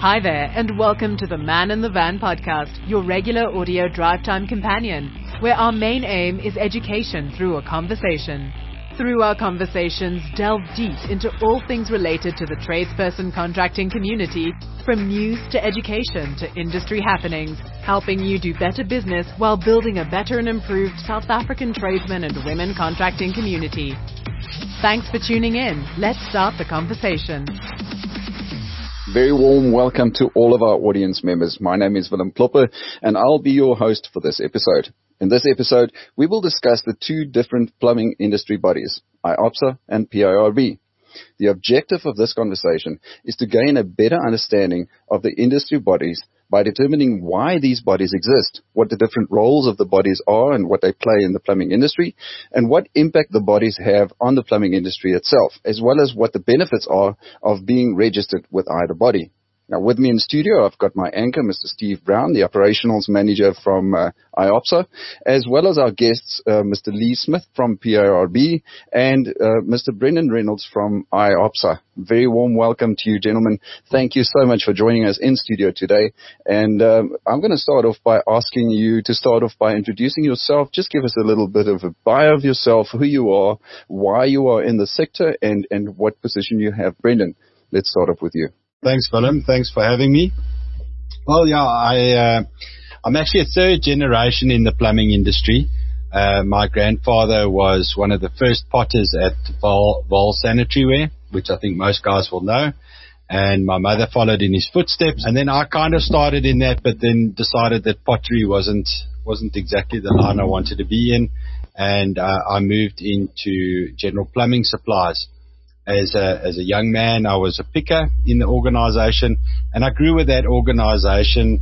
Hi there, and welcome to the Man in the Van podcast, your regular audio drive time companion, where our main aim is education through a conversation. Through our conversations, delve deep into all things related to the tradesperson contracting community, from news to education to industry happenings, helping you do better business while building a better and improved South African tradesmen and women contracting community. Thanks for tuning in. Let's start the conversation. Very warm welcome to all of our audience members. My name is Willem Klopper, and I'll be your host for this episode. In this episode, we will discuss the two different plumbing industry bodies, IOPSA and PIRB. The objective of this conversation is to gain a better understanding of the industry bodies by determining why these bodies exist, what the different roles of the bodies are and what they play in the plumbing industry, and what impact the bodies have on the plumbing industry itself, as well as what the benefits are of being registered with either body. Now, with me in studio, I've got my anchor, Mr. Steve Brown, the operations manager from IOPSA, as well as our guests, Mr. Lee Smith from PIRB and Mr. Brendan Reynolds from IOPSA. Very warm welcome to you, gentlemen. Thank you so much for joining us in studio today. And I'm going to start off by asking you to start off by introducing yourself. Just give us a little bit of a bio of yourself, who you are, why you are in the sector, and what position you have. Brendan, let's start off with you. Thanks, Willem. Thanks for having me. Well, yeah, I'm actually a third generation in the plumbing industry. My grandfather was one of the first potters at Vol Sanitary Ware, which I think most guys will know. And my mother followed in his footsteps. And then I kind of started in that, but then decided that pottery wasn't exactly the line I wanted to be in. And I moved into general plumbing supplies. As a young man, I was a picker in the organization, and I grew with that organization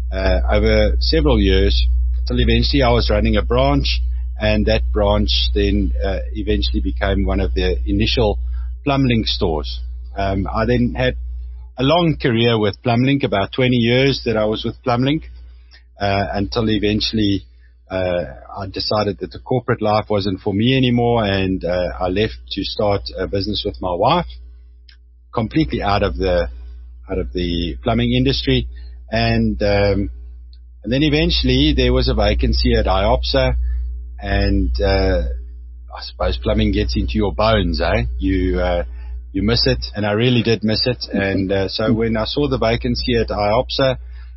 over several years until eventually I was running a branch, and that branch then eventually became one of the initial Plumlink stores. I then had a long career with Plumlink, about 20 years that I was with Plumlink, until eventually I decided that the corporate life wasn't for me anymore, and I left to start a business with my wife, completely out of the plumbing industry, and then eventually there was a vacancy at IOPSA, and I suppose plumbing gets into your bones, eh? You miss it, and I really did miss it, and so when I saw the vacancy at IOPSA,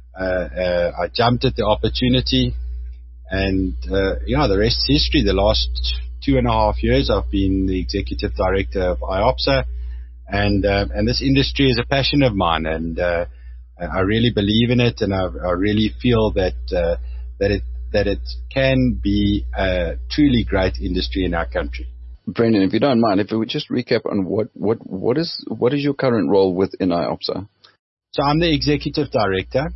I jumped at the opportunity. And, the rest is history. The last 2.5 years, I've been the executive director of IOPSA, and this industry is a passion of mine, and I really believe in it, and I really feel that it can be a truly great industry in our country. Brendan, if you don't mind, if we would just recap on what is your current role within IOPSA? So I'm the executive director.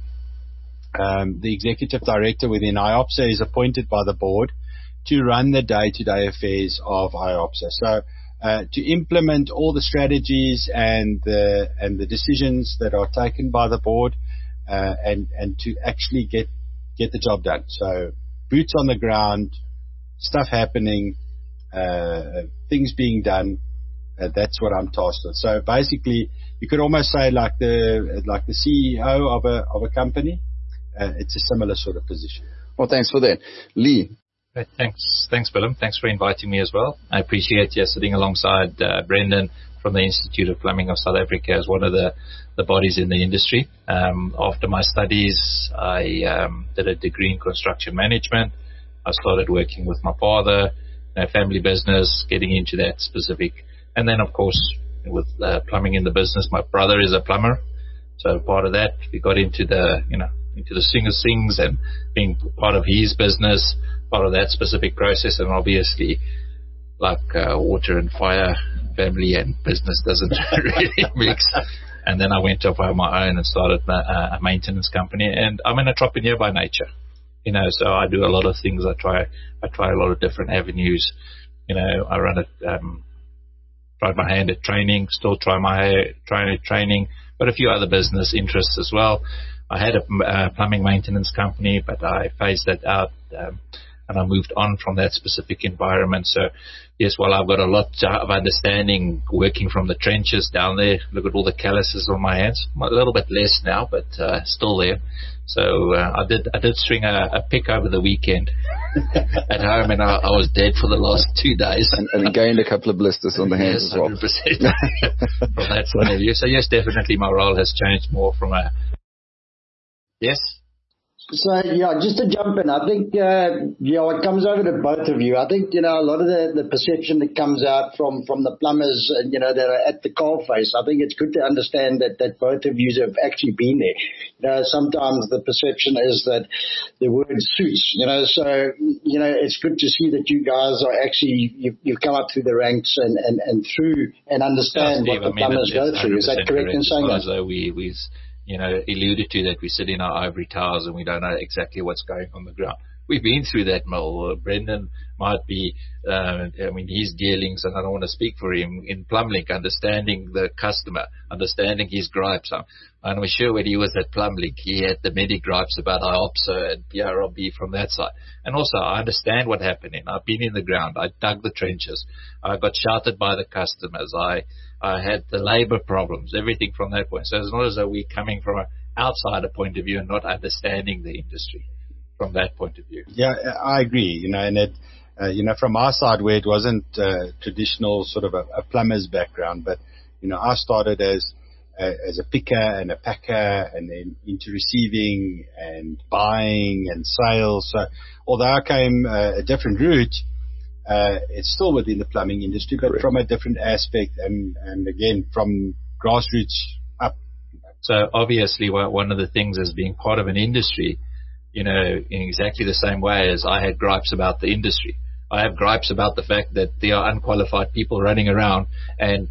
The executive director within IOPSA is appointed by the board to run the day-to-day affairs of IOPSA. So to implement all the strategies and the decisions that are taken by the board, and to actually get the job done. So boots on the ground, stuff happening, things being done. That's what I'm tasked with. So basically, you could almost say like the CEO of a company. It's a similar sort of position. Well, thanks for that. Lee. Thanks, Willem. Thanks for inviting me as well. I appreciate you sitting alongside Brendan from the Institute of Plumbing of South Africa as one of the bodies in the industry. After my studies, I did a degree in construction management. I started working with my father, family business, getting into that specific. And then, of course, with plumbing in the business, my brother is a plumber. So part of that, we got into the swing of things and being part of his business, part of that specific process. And obviously, like water and fire, family and business doesn't really mix. And then I went off on my own and started a maintenance company. And I'm an entrepreneur by nature, so I do a lot of things. I try a lot of different avenues. I tried my hand at training, still try at training, but a few other business interests as well. I had a plumbing maintenance company, but I phased that out and I moved on from that specific environment. So, yes, well, I've got a lot of understanding working from the trenches down there. Look at all the calluses on my hands. A little bit less now, but still there. So I did string a pick over the weekend at home, and I was dead for the last 2 days. And gained a couple of blisters on the hands yes, as well. 100% from that point of view. So, yes, definitely my role has changed more from a... Yes? So, just to jump in, I think, it comes over to both of you. I think, a lot of the perception that comes out from the plumbers, that are at the coalface, I think it's good to understand that both of you have actually been there. Sometimes the perception is that the word suits, so, it's good to see that you guys are actually, you've come up through the ranks and through and understand what the plumbers go through. Is that correct in saying that? We alluded to that we sit in our ivory towers and we don't know exactly what's going on the ground. We've been through that mill. Brendan might be, his dealings, and I don't want to speak for him, in Plumlink, understanding the customer, understanding his gripes. And we're sure when he was at Plumlink, he had the many gripes about IOPSA and PRLB from that side. And also, I understand what happened. I've been in the ground. I dug the trenches. I got shouted by the customers. I had the labor problems, everything from that point. So it's not as though we're coming from an outsider point of view and not understanding the industry from that point of view. Yeah, I agree. And it, from our side, where it wasn't traditional sort of a plumber's background, but I started as a picker and a packer, and then into receiving and buying and sales. So although I came a different route, it's still within the plumbing industry, but from a different aspect, and again, from grassroots up. So obviously, one of the things as being part of an industry, in exactly the same way as I had gripes about the industry, I have gripes about the fact that there are unqualified people running around, and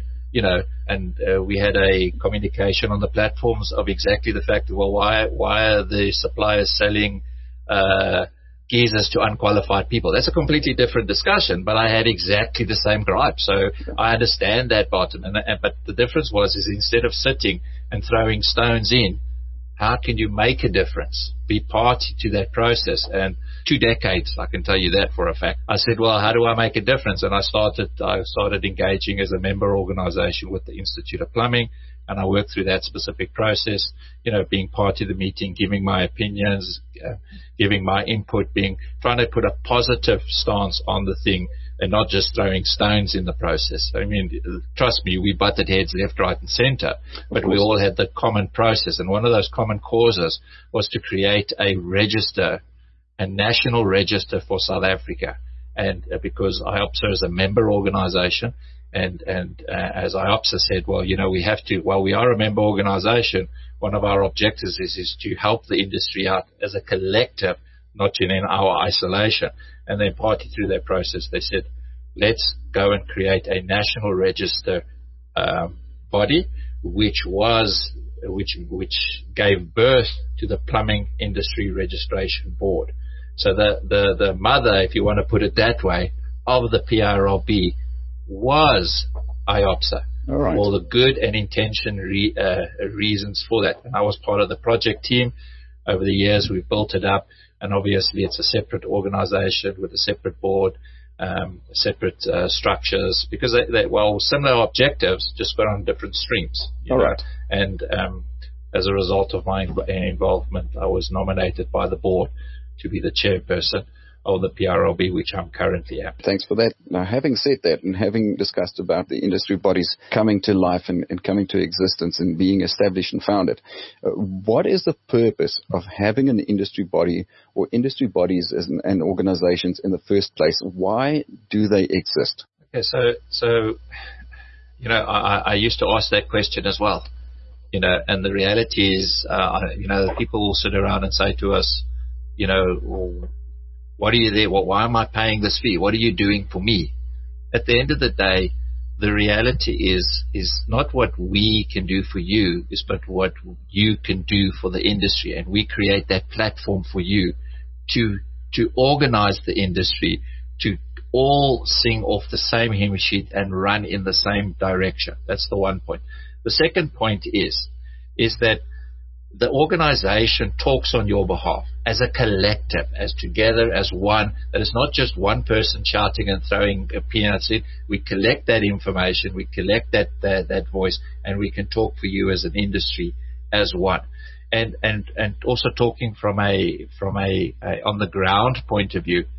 we had a communication on the platforms of exactly the fact, well, why are the suppliers selling geezers to unqualified people? That's a completely different discussion, but I had exactly the same gripe. So I understand that bottom, but the difference is instead of sitting and throwing stones in, how can you make a difference? Be party to that process. And 2 decades, I can tell you that for a fact. I said, well, how do I make a difference? And I started engaging as a member organization with the Institute of Plumbing, and I worked through that specific process, being part of the meeting, giving my opinions, giving my input, trying to put a positive stance on the thing and not just throwing stones in the process. I mean, trust me, we butted heads left, right, and center, but we all had the common process. And one of those common causes was to create a register, a national register for South Africa. And because IOPSA is a member organization, and as IOPSA said, well, we have to, while we are a member organization, one of our objectives is to help the industry out as a collective, not in our isolation. And then partly through that process, they said, let's go and create a national register body, which gave birth to the Plumbing Industry Registration Board. So the mother, if you want to put it that way, of the PRLB was IOPSA. All right. All the good and intention reasons for that. And I was part of the project team. Over the years, we've built it up. And obviously, it's a separate organization with a separate board, separate structures, because they similar objectives, just got on different streams. All right. And as a result of my involvement, I was nominated by the board to be the chairperson of the PRLB, which I'm currently at. Thanks for that. Now, having said that, and having discussed about the industry bodies coming to life and coming to existence and being established and founded, what is the purpose of having an industry body or industry bodies and organizations in the first place? Why do they exist? Okay, so I used to ask that question as well. And the reality is, people will sit around and say to us, what are you there? Why am I paying this fee? What are you doing for me? At the end of the day, the reality is not what we can do for you, but what you can do for the industry. And we create that platform for you to organize the industry, to all sing off the same hymn sheet and run in the same direction. That's the one point. The second point is that the organization talks on your behalf. as a collective, as together, as one, that it's not just one person shouting and throwing peanuts in. We collect that information, we collect that voice, and we can talk for you as an industry as one. And also talking from a on the ground point of view,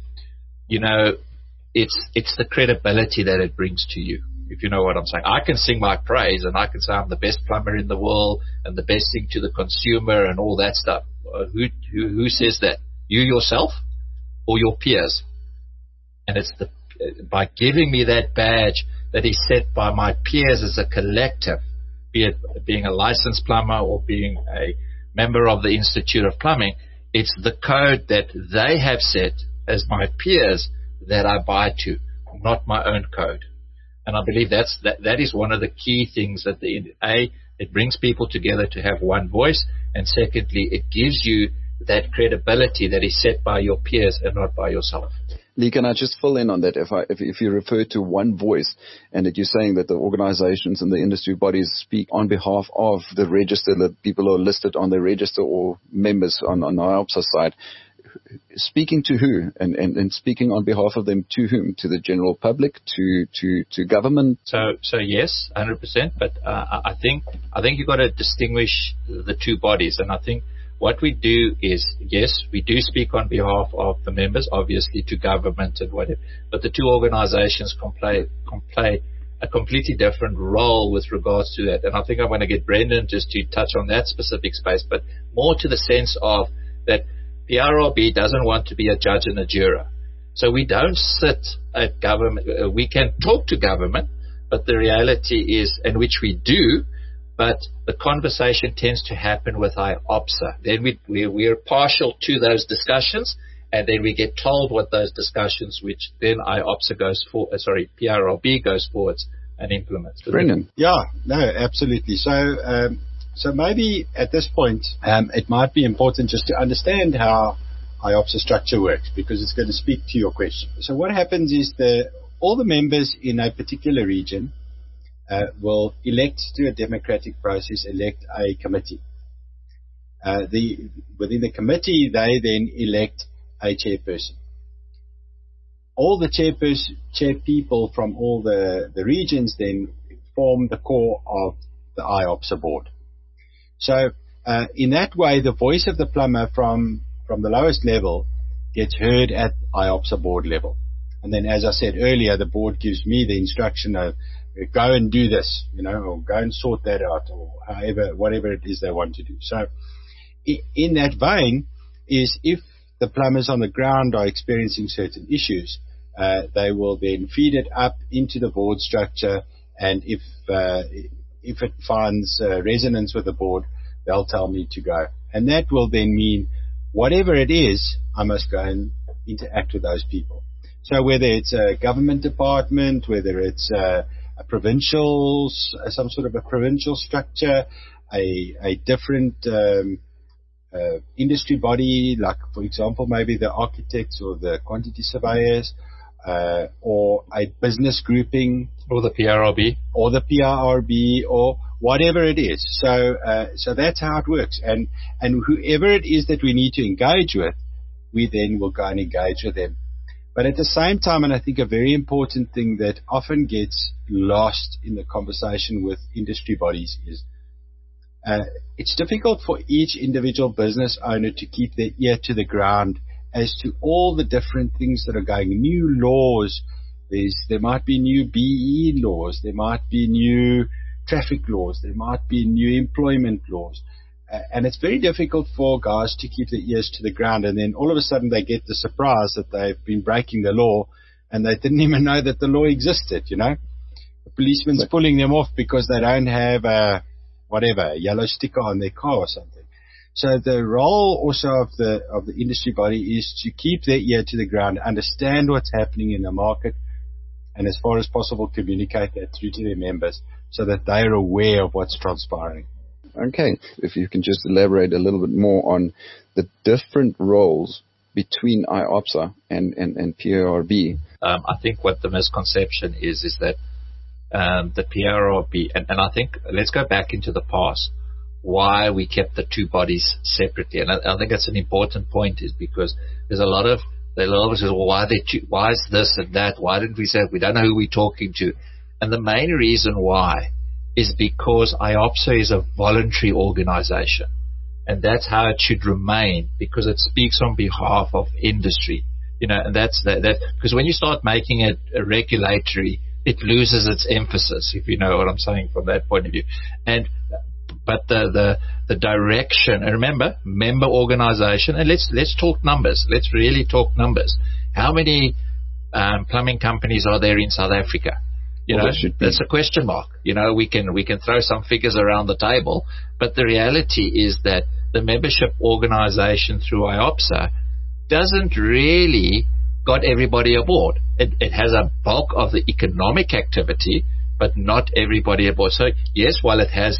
it's the credibility that it brings to you. If you know what I'm saying, I can sing my praise and I can say I'm the best plumber in the world and the best thing to the consumer and all that stuff. Who says that? You yourself or your peers? And it's by giving me that badge that is set by my peers as a collective, be it being a licensed plumber or being a member of the Institute of Plumbing, it's the code that they have set as my peers that I buy to, not my own code. And I believe that is one of the key things that it brings people together to have one voice, and secondly, it gives you that credibility that is set by your peers and not by yourself. Lee, can I just fill in on that? If you refer to one voice and that you're saying that the organizations and the industry bodies speak on behalf of the register, the people who are listed on the register or members on IOPSA side, speaking to who and speaking on behalf of them to whom? To the general public, to government? So yes, 100%. But I think you've got to distinguish the two bodies, and I think what we do is, yes, we do speak on behalf of the members, obviously to government and whatever, but the two organizations can play a completely different role with regards to that. And I think I'm going to get Brendan just to touch on that specific space, but more to the sense of that PRRB doesn't want to be a judge and a juror. So we don't sit at government. We can talk to government, but the reality is, and which we do, but the conversation tends to happen with IOPSA. Then we're partial to those discussions, and then we get told what those discussions, which then IOPSA PRRB goes forwards and implements. Brendan? Yeah, no, absolutely. So maybe at this point, it might be important just to understand how IOPSA structure works, because it's going to speak to your question. So what happens is all the members in a particular region will elect, through a democratic process, elect a committee. Within the committee, they then elect a chairperson. All the chairpeople from all the regions then form the core of the IOPSA board. So in that way, the voice of the plumber from the lowest level gets heard at IOPSA board level. And then, as I said earlier, the board gives me the instruction of go and do this, or go and sort that out, or whatever it is they want to do. So in that vein is, if the plumbers on the ground are experiencing certain issues, they will then feed it up into the board structure, and if it finds resonance with the board, they'll tell me to go. And that will then mean whatever it is, I must go and interact with those people. So whether it's a government department, whether it's some sort of a provincial structure, a different industry body, like, for example, maybe the architects or the quantity surveyors, or a business grouping, or the PRRB, or whatever it is. So that's how it works. And whoever it is that we need to engage with, we then will go and engage with them. But at the same time, and I think a very important thing that often gets lost in the conversation with industry bodies is, it's difficult for each individual business owner to keep their ear to the ground as to all the different things that are going. New laws, there might be new BE laws, there might be new traffic laws, there might be new employment laws. And it's very difficult for guys to keep their ears to the ground, and then all of a sudden they get the surprise that they've been breaking the law and they didn't even know that the law existed, The policeman's pulling them off because they don't have a yellow sticker on their car or something. So the role also of the industry body is to keep their ear to the ground, understand what's happening in the market, and as far as possible communicate that through to their members so that they are aware of what's transpiring. Okay, if you can just elaborate a little bit more on the different roles between IOPSA and PRRB. I think what the misconception is that the PRRB, and I think let's go back into the past. why we kept the two bodies separately. And I think that's an important point, is because there's a lot of us say, well, why is this and that? Why didn't we say we don't know who we're talking to? And the main reason why is because IOPSA is a voluntary organization. And that's how it should remain, because it speaks on behalf of industry. And that's that, because when you start making it a regulatory, it loses its emphasis, if you know what I'm saying from that point of view. But the direction, and remember, member organization, and let's talk numbers. Let's really talk numbers. How many plumbing companies are there in South Africa? That's a question mark. We can throw some figures around the table, but the reality is that the membership organization through IOPSA doesn't really got everybody aboard. It has a bulk of the economic activity, but not everybody aboard. So yes, while it has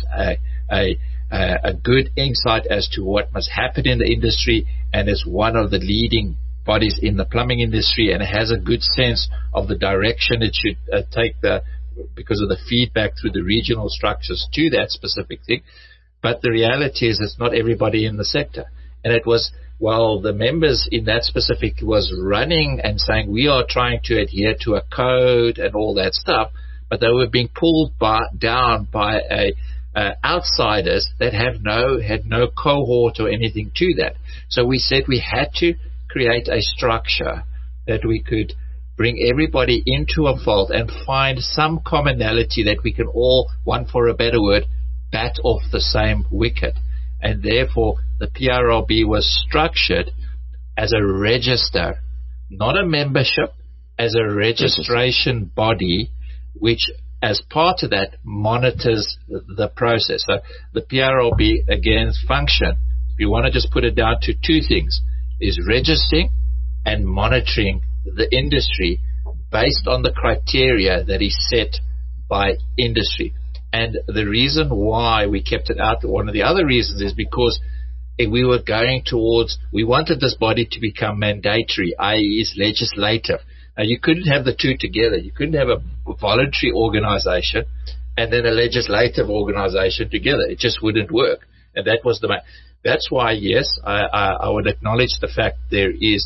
a good insight as to what must happen in the industry, and is one of the leading bodies in the plumbing industry, and it has a good sense of the direction it should take, because of the feedback through the regional structures to that specific thing. But the reality is it's not everybody in the sector. And it was, while the members in that specific was running and saying we are trying to adhere to a code and all that stuff, but they were being pulled down by outsiders that had no cohort or anything to that. So we said we had to create a structure that we could bring everybody into a fold and find some commonality that we can all, one for a better word, bat off the same wicket. And therefore the PRLB was structured as a register, not a membership, as a registration body, which as part of that monitors the process. So the PRLB, again, function, if you want to just put it down to two things, is registering and monitoring the industry based on the criteria that is set by industry. And the reason why we kept it out, one of the other reasons, is because we were going towards, we wanted this body to become mandatory, i.e. is legislative. Now, you couldn't have the two together. You couldn't have a voluntary organization and then a legislative organization together. It just wouldn't work. And that was that's why, yes, I would acknowledge the fact there is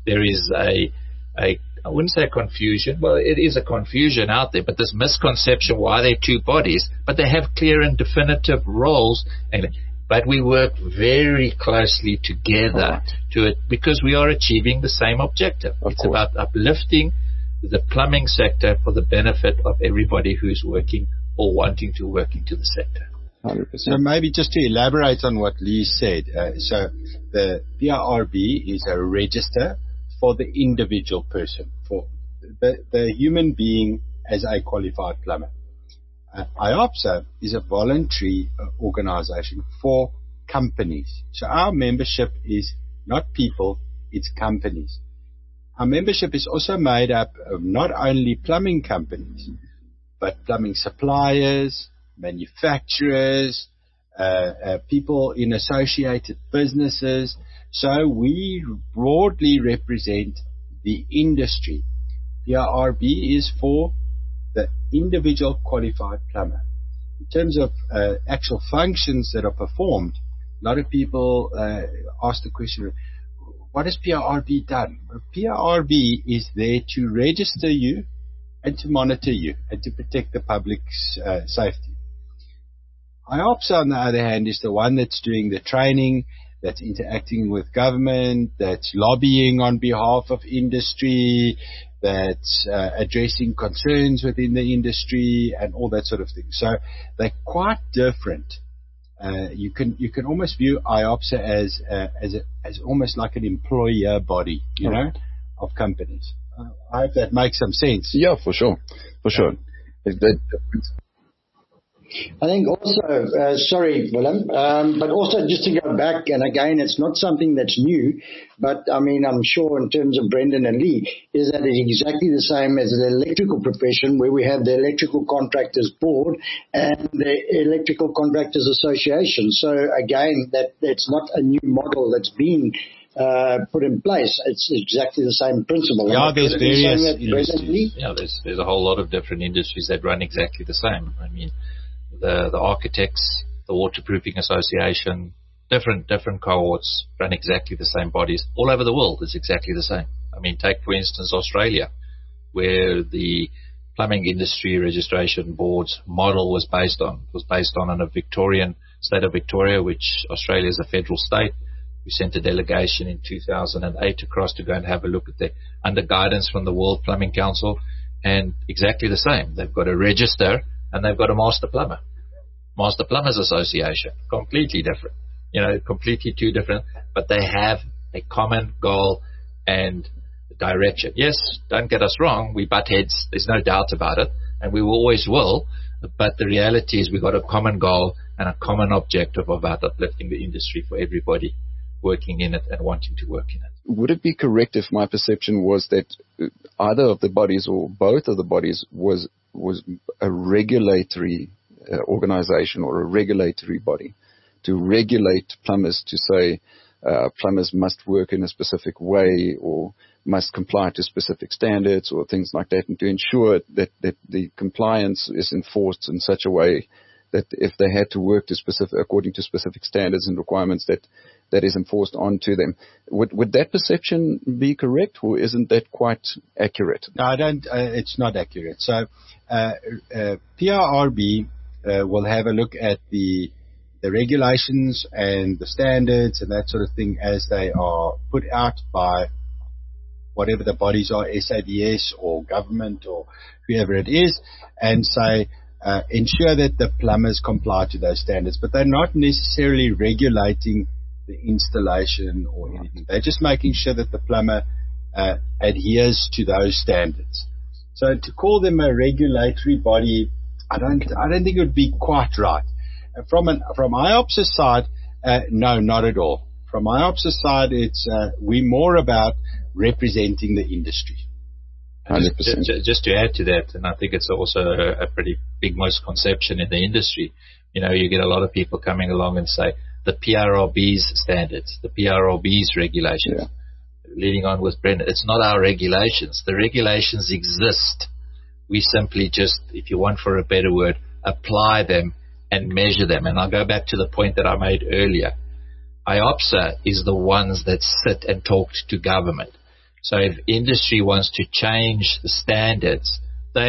a I wouldn't say a confusion. Well, it is a confusion out there, but this misconception why they're two bodies, but they have clear and definitive roles. But we work very closely together to it because we are achieving the same objective. It's about uplifting the plumbing sector for the benefit of everybody who's working or wanting to work into the sector. 100%. So maybe just to elaborate on what Lee said, so the PRRB is a register for the individual person, for the human being as a qualified plumber. IOPSA is a voluntary organization for companies. So our membership is not people, it's companies. Our membership is also made up of not only plumbing companies, but plumbing suppliers, manufacturers, people in associated businesses. So we broadly represent the industry. PRRB is for the individual qualified plumber. In terms of actual functions that are performed, a lot of people ask the question, what has PRRB done? Well, PRRB is there to register you and to monitor you and to protect the public's safety. IOPSA, on the other hand, is the one that's doing the training, that's interacting with government, that's lobbying on behalf of industry, that's addressing concerns within the industry and all that sort of thing. So they're quite different. You can almost view IOPSA as almost like an employer body, you know, of companies. I hope that makes some sense. Yeah, for sure. I think also, sorry, Willem, but also just to go back, and again, it's not something that's new, but I mean, I'm sure in terms of Brendan and Lee, is that it's exactly the same as the electrical profession, where we have the Electrical Contractors Board and the Electrical Contractors Association. So again, that's not a new model that's been put in place. It's exactly the same principle. Yeah, there's various industries. Yeah, there's a whole lot of different industries that run exactly the same. I mean, the architects, the Waterproofing Association, different cohorts run exactly the same bodies all over the world. It's exactly the same. I mean, take for instance Australia, where the Plumbing Industry Registration Board's model was based on a Victorian state of Victoria, which Australia is a federal state. We sent a delegation in 2008 across to go and have a look at the under guidance from the World Plumbing Council, and exactly the same. They've got a register and they've got a Master Plumber. Master Plumbers Association, completely different. Completely two different, but they have a common goal and direction. Yes, don't get us wrong, we butt heads, there's no doubt about it, and we always will, but the reality is we've got a common goal and a common objective about uplifting the industry for everybody working in it and wanting to work in it. Would it be correct if my perception was that either of the bodies or both of the bodies was a regulatory organization or a regulatory body to regulate plumbers, to say plumbers must work in a specific way or must comply to specific standards or things like that, and to ensure that the compliance is enforced in such a way that if they had to work according to specific standards and requirements, that is enforced onto them. Would that perception be correct, or isn't that quite accurate? No, I don't. It's not accurate. So PRRB will have a look at the regulations and the standards and that sort of thing as they are put out by whatever the bodies are, SABS or government or whoever it is, and say ensure that the plumbers comply to those standards. But they're not necessarily regulating the installation or anything. They're just making sure that the plumber adheres to those standards. So to call them a regulatory body, I don't think it would be quite right. From IOPSA's side, no, not at all. From IOPSA's side, it's we're more about representing the industry. 100%. Just to add to that, and I think it's also a pretty big misconception in the industry. You get a lot of people coming along and say the PRRB's standards, the PRRB's regulations. Yeah. Leading on with Brendan, it's not our regulations. The regulations exist. We simply just, if you want for a better word, apply them and measure them. And I'll go back to the point that I made earlier. IOPSA is the ones that sit and talk to government. So if industry wants to change the standards,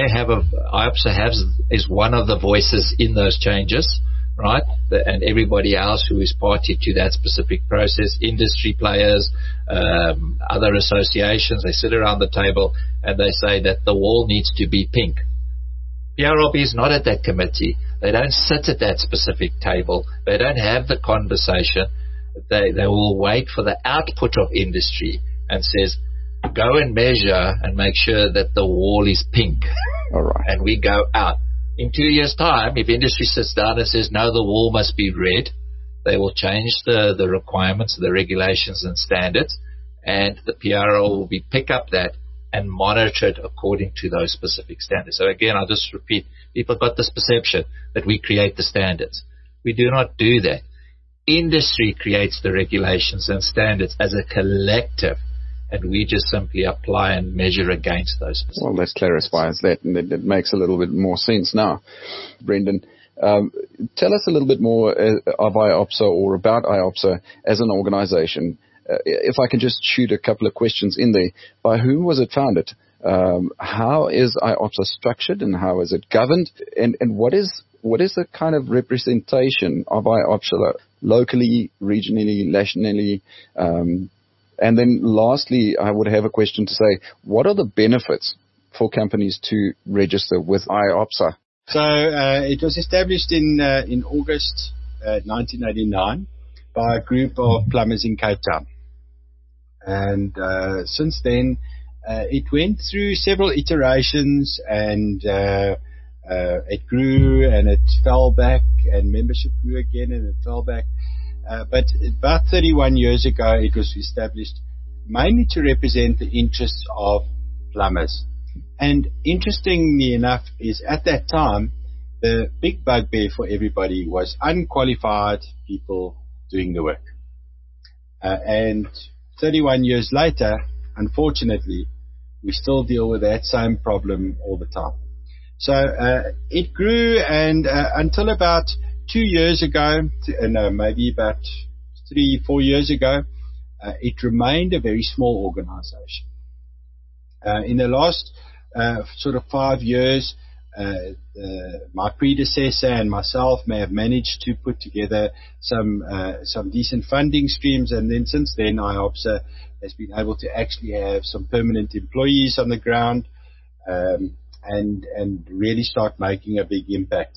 IOPSA is one of the voices in those changes, right? And everybody else who is party to that specific process, industry players, other associations, they sit around the table and they say that the wall needs to be pink. PRRB is not at that committee. They don't sit at that specific table. They don't have the conversation. They will wait for the output of industry and says, go and measure and make sure that the wall is pink. All right. And we go out. In 2 years' time, if industry sits down and says, no, the wall must be red, they will change the requirements, the regulations and standards, and the PRO will pick up that and monitor it according to those specific standards. So again, I'll just repeat, people got this perception that we create the standards. We do not do that. Industry creates the regulations and standards as a collective, and we just simply apply and measure against those specific Well, that clarifies that, and it makes a little bit more sense now. Brendan, tell us a little bit more of IOPSA or about IOPSA as an organization. If I can just shoot a couple of questions in there. By whom was it founded? How is IOPSA structured and how is it governed? And what is the kind of representation of IOPSA locally, regionally, nationally? And then lastly, I would have a question to say, what are the benefits for companies to register with IOPSA? So it was established in August 1989 by a group of plumbers in Cape Town. And since then, it went through several iterations, and it grew and it fell back, and membership grew again and it fell back. But about 31 years ago, it was established mainly to represent the interests of plumbers. And interestingly enough, is at that time, the big bugbear for everybody was unqualified people doing the work. And 31 years later, unfortunately, we still deal with that same problem all the time. So it grew, and until about 2 years ago, maybe about 3-4 years ago, it remained a very small organization. In the last sort of 5 years, my predecessor and myself may have managed to put together some decent funding streams, and then since then IOPSA has been able to actually have some permanent employees on the ground, and really start making a big impact.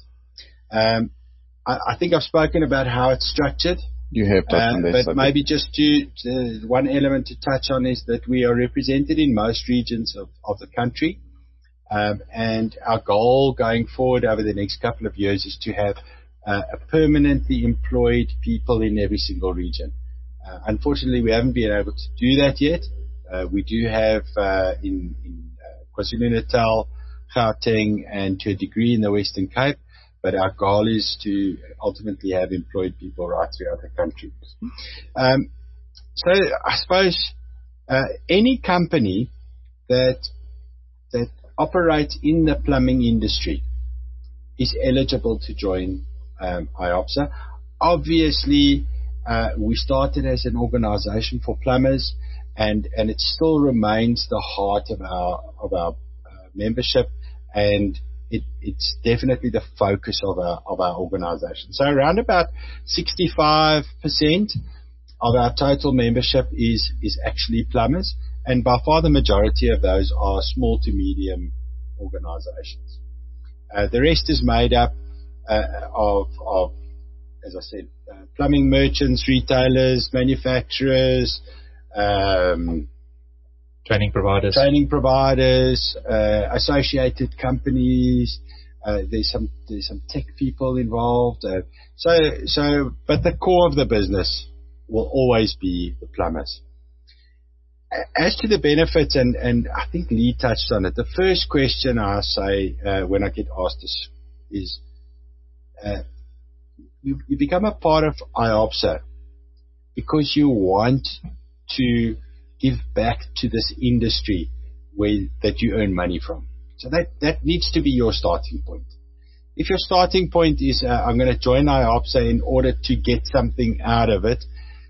I think I've spoken about how it's structured. You have touched on this. But maybe just one element to touch on is that we are represented in most regions of the country. And our goal going forward over the next couple of years is to have permanently employed people in every single region. Unfortunately, we haven't been able to do that yet. We do have in KwaZulu-Natal, Gauteng, and to a degree in the Western Cape, but our goal is to ultimately have employed people right throughout the country. So I suppose any company that operates in the plumbing industry is eligible to join IOPSA. Obviously, we started as an organization for plumbers, and it still remains the heart of our membership, and it's definitely the focus of our organization. So around about 65% of our total membership is actually plumbers, and by far the majority of those are small to medium organizations. The rest is made up of, as I said, plumbing merchants, retailers, manufacturers, training providers, associated companies. There's some tech people involved. But the core of the business will always be the plumbers. As to the benefits, and I think Lee touched on it, the first question I say when I get asked this is, you become a part of IOPSA because you want to give back to this industry that you earn money from. So that needs to be your starting point. If your starting point is, I'm going to join IOPSA in order to get something out of it,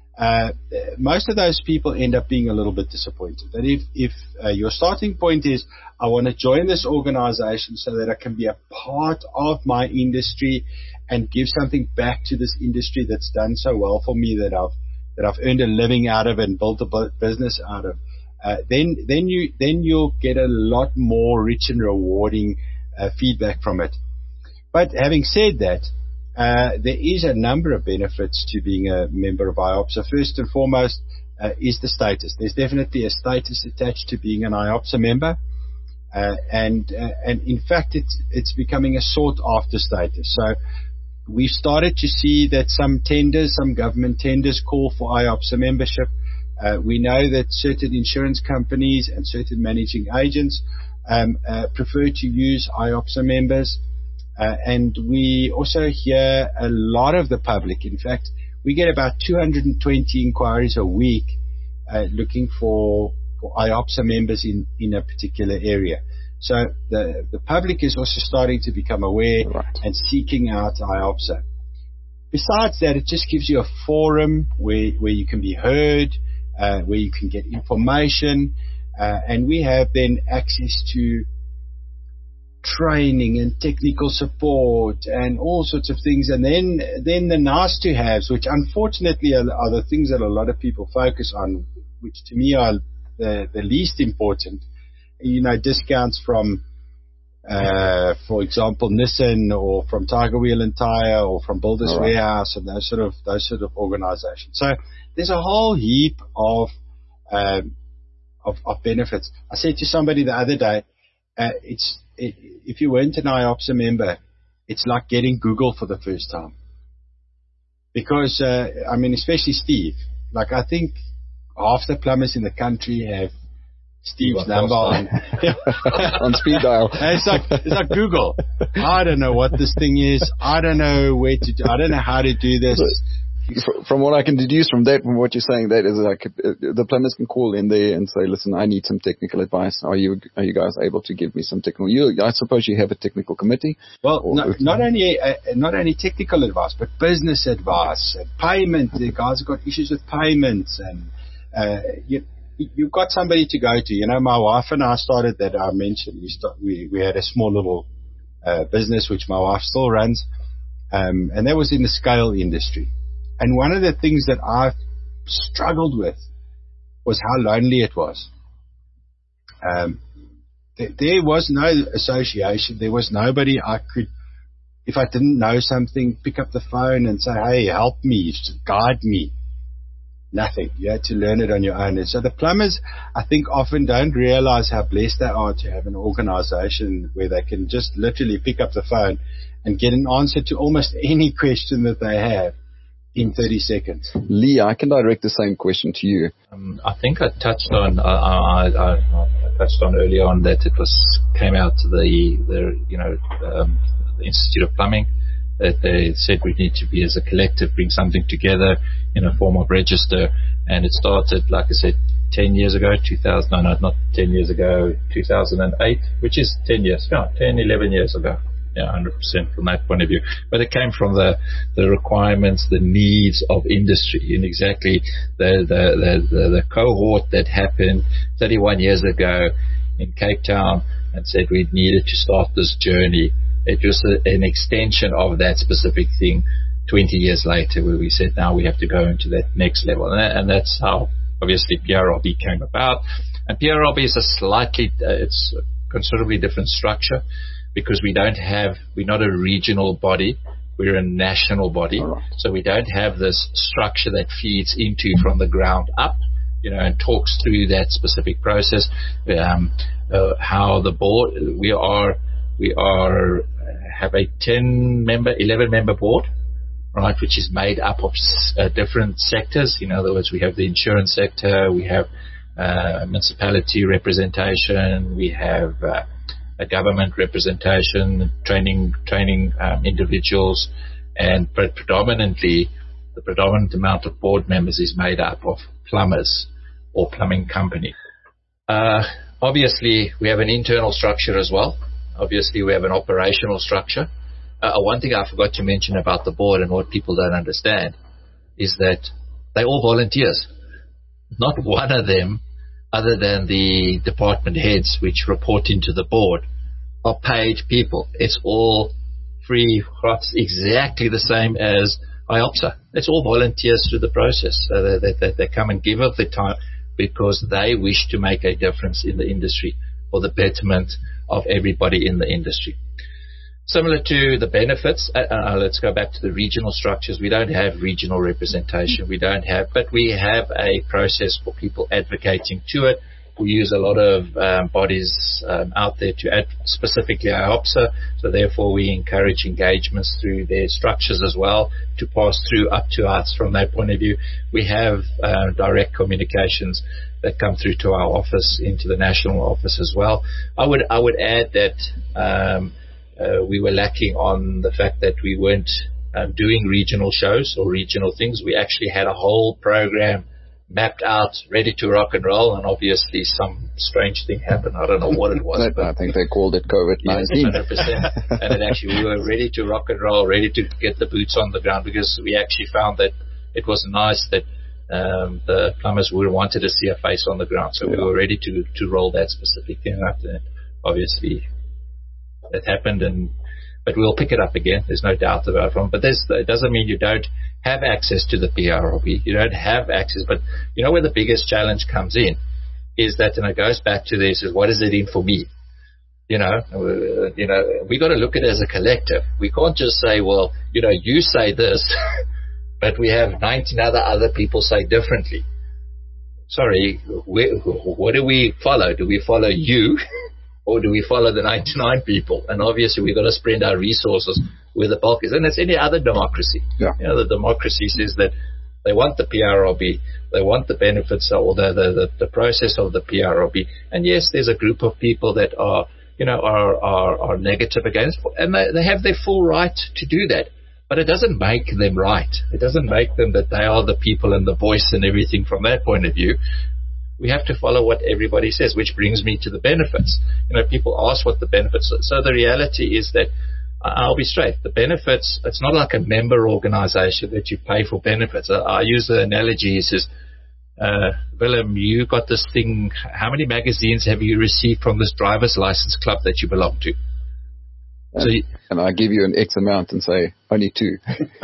most of those people end up being a little bit disappointed. But if your starting point is, I want to join this organization so that I can be a part of my industry and give something back to this industry that's done so well for me, that I've earned a living out of and built a business out of, then you'll get a lot more rich and rewarding feedback from it. But having said that, there is a number of benefits to being a member of IOPSA. First and foremost is the status. There's definitely a status attached to being an IOPSA member, and in fact it's becoming a sought after status. So we've started to see that some government tenders call for IOPSA membership. We know that certain insurance companies and certain managing agents prefer to use IOPSA members. And we also hear a lot of the public. In fact, we get about 220 inquiries a week looking for IOPSA members in a particular area. So the public is also starting to become aware and seeking out IOPSA. Besides that, it just gives you a forum where you can be heard, where you can get information, and we have then access to training and technical support and all sorts of things. And then the nice to haves, which unfortunately are the things that a lot of people focus on, which to me are the least important. Discounts from, for example, Nissan, or from Tiger Wheel and Tire, or from Builders Warehouse, and those sort of organizations. So there's a whole heap of benefits. I said to somebody the other day, if you weren't an IOPSA member, it's like getting Google for the first time. Because, especially Steve. Like, I think half the plumbers in the country have Steve's number on speed dial. It's like Google. I don't know what this thing is. I don't know where to do. I don't know how to do this. from what I can deduce from that, from what you're saying, that is like the plumbers can call in there and say, listen, I need some technical advice. Are you guys able to give me some technical? I suppose you have a technical committee. Well, not only technical advice, but business advice, payment. The guys have got issues with payments, and you've got somebody to go to. You know, my wife and I started that. I mentioned we had a small little business which my wife still runs, and that was in the scale industry. And one of the things that I struggled with was how lonely it was. There was no association. There was nobody I could, if I didn't know something, pick up the phone and say, hey, help me, guide me. Nothing. You had to learn it on your own. And so the plumbers, I think, often don't realize how blessed they are to have an organization where they can just literally pick up the phone and get an answer to almost any question that they have in 30 seconds. Lee, I can direct the same question to you. I think I touched on I touched on earlier on that it came out to the Institute of Plumbing, that they said we need to be, as a collective, bring something together in a form of register. And it started, like I said, 10 years ago, 2008, which is 10 years, 11 years ago. Yeah, 100% from that point of view. But it came from the requirements, the needs of industry, and exactly the cohort that happened 31 years ago in Cape Town and said we needed to start this journey. It was an extension of that specific thing 20 years later, where we said now we have to go into that next level. And that's how, obviously, PRRB came about. And PRRB is it's a considerably different structure, because we're not a regional body, we're a national body. Right. So we don't have this structure that feeds into from the ground up, and talks through that specific process. How the board, we have a 11-member board, right, which is made up of different sectors. In other words, we have the insurance sector, we have municipality representation, we have a government representation, training individuals, but predominantly the predominant amount of board members is made up of plumbers or plumbing company. Obviously, we have an internal structure as well. Obviously, we have an operational structure. One thing I forgot to mention about the board, and what people don't understand, is that they're all volunteers. Not one of them, other than the department heads which report into the board, are paid people. It's all free, exactly the same as IOPSA. It's all volunteers through the process. So they come and give up their time because they wish to make a difference in the industry for the betterment of everybody in the industry. Similar to the benefits, let's go back to the regional structures. We don't have regional representation. But we have a process for people advocating to it. We use a lot of bodies out there to add, specifically IOPSA. So therefore, we encourage engagements through their structures as well to pass through up to us from that point of view. We have direct communications that come through to our office, into the national office as well. I would add that we were lacking on the fact that we weren't doing regional shows or regional things. We actually had a whole program mapped out, ready to rock and roll, and obviously some strange thing happened. I don't know what it was. I think they called it COVID-19. Yes, 100%. And we were ready to rock and roll, ready to get the boots on the ground, because we actually found that it was nice that the plumbers wanted to see a face on the ground. So we were ready to roll that specific thing out. And obviously that happened, but we'll pick it up again. There's no doubt about it. But it doesn't mean you don't have access to the PRRB. You don't have access. But where the biggest challenge comes in is that, and it goes back to this, is what is it in for me? We got to look at it as a collective. We can't just say, well, you say this, but we have 19 other people say differently. Sorry, what do we follow? Do we follow you? Or do we follow the 99 people? And obviously, we've got to spread our resources where the bulk is. And it's any other democracy. Yeah. The democracy says that they want the PRRB, they want the benefits or the process of the PRRB. And yes, there's a group of people that are negative against, and they have their full right to do that. But it doesn't make them right. It doesn't make them that they are the people and the voice and everything from that point of view. We have to follow what everybody says, which brings me to the benefits. People ask what the benefits are. So the reality is that, I'll be straight, the benefits, it's not like a member organization that you pay for benefits. I use the analogy, he says, Willem, you got this thing, how many magazines have you received from this driver's license club that you belong to? And I give you an X amount and say, only 2.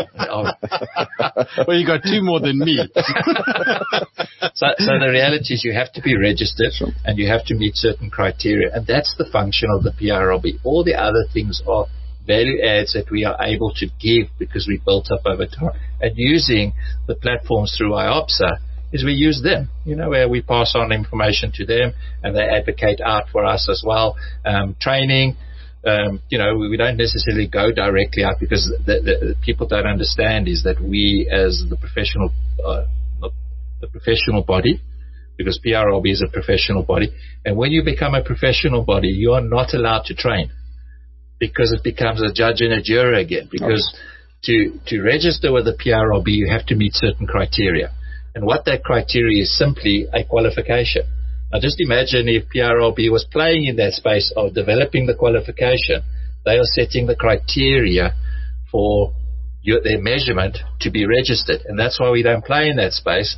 Well, you got 2 more than me. So the reality is you have to be registered, sure, and you have to meet certain criteria. And that's the function of the PRLB. All the other things are value adds that we are able to give because we built up over time. And using the platforms through IOPSA is we use them, where we pass on information to them and they advocate out for us as well. Training. We don't necessarily go directly out because the people don't understand is that we as the professional body, because PRLB is a professional body, and when you become a professional body, you are not allowed to train because it becomes a judge and a juror again. Because to register with the PRLB, you have to meet certain criteria, and what that criteria is simply a qualification. Now, just imagine if PRLB was playing in that space of developing the qualification. They are setting the criteria for their measurement to be registered, and that's why we don't play in that space.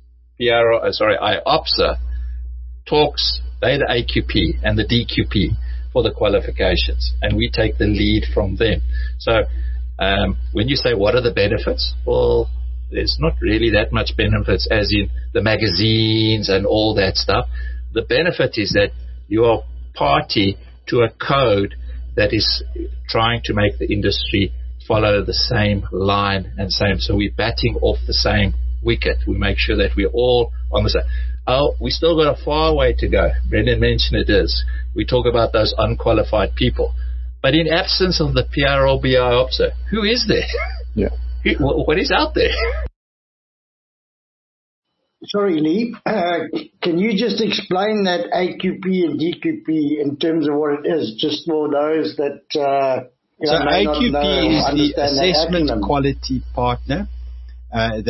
IOPSA talks, they're the AQP and the DQP for the qualifications, and we take the lead from them. So when you say what are the benefits, well, there's not really that much benefits as in the magazines and all that stuff. The benefit is that you are party to a code that is trying to make the industry follow the same line and same. So we're batting off the same wicket. We make sure that we're all on the same. We still got a far way to go. Brendan mentioned it is. We talk about those unqualified people. But in absence of the PRLB IOPSA, who is there? Yeah. What is out there? Sorry, Lee. Can you just explain that AQP and DQP in terms of what it is, just for those that so AQP is the Assessment Quality Partner. In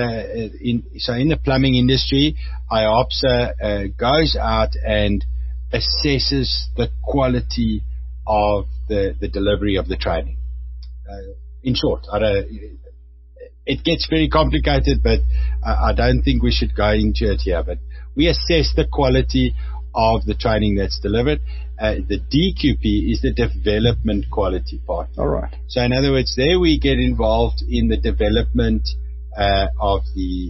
the plumbing industry, IOPSA goes out and assesses the quality of the delivery of the training. In short, it gets very complicated, but I don't think we should go into it here. But we assess the quality of the training that's delivered. The DQP is the Development Quality Partner. All right. So in other words, there we get involved in the development of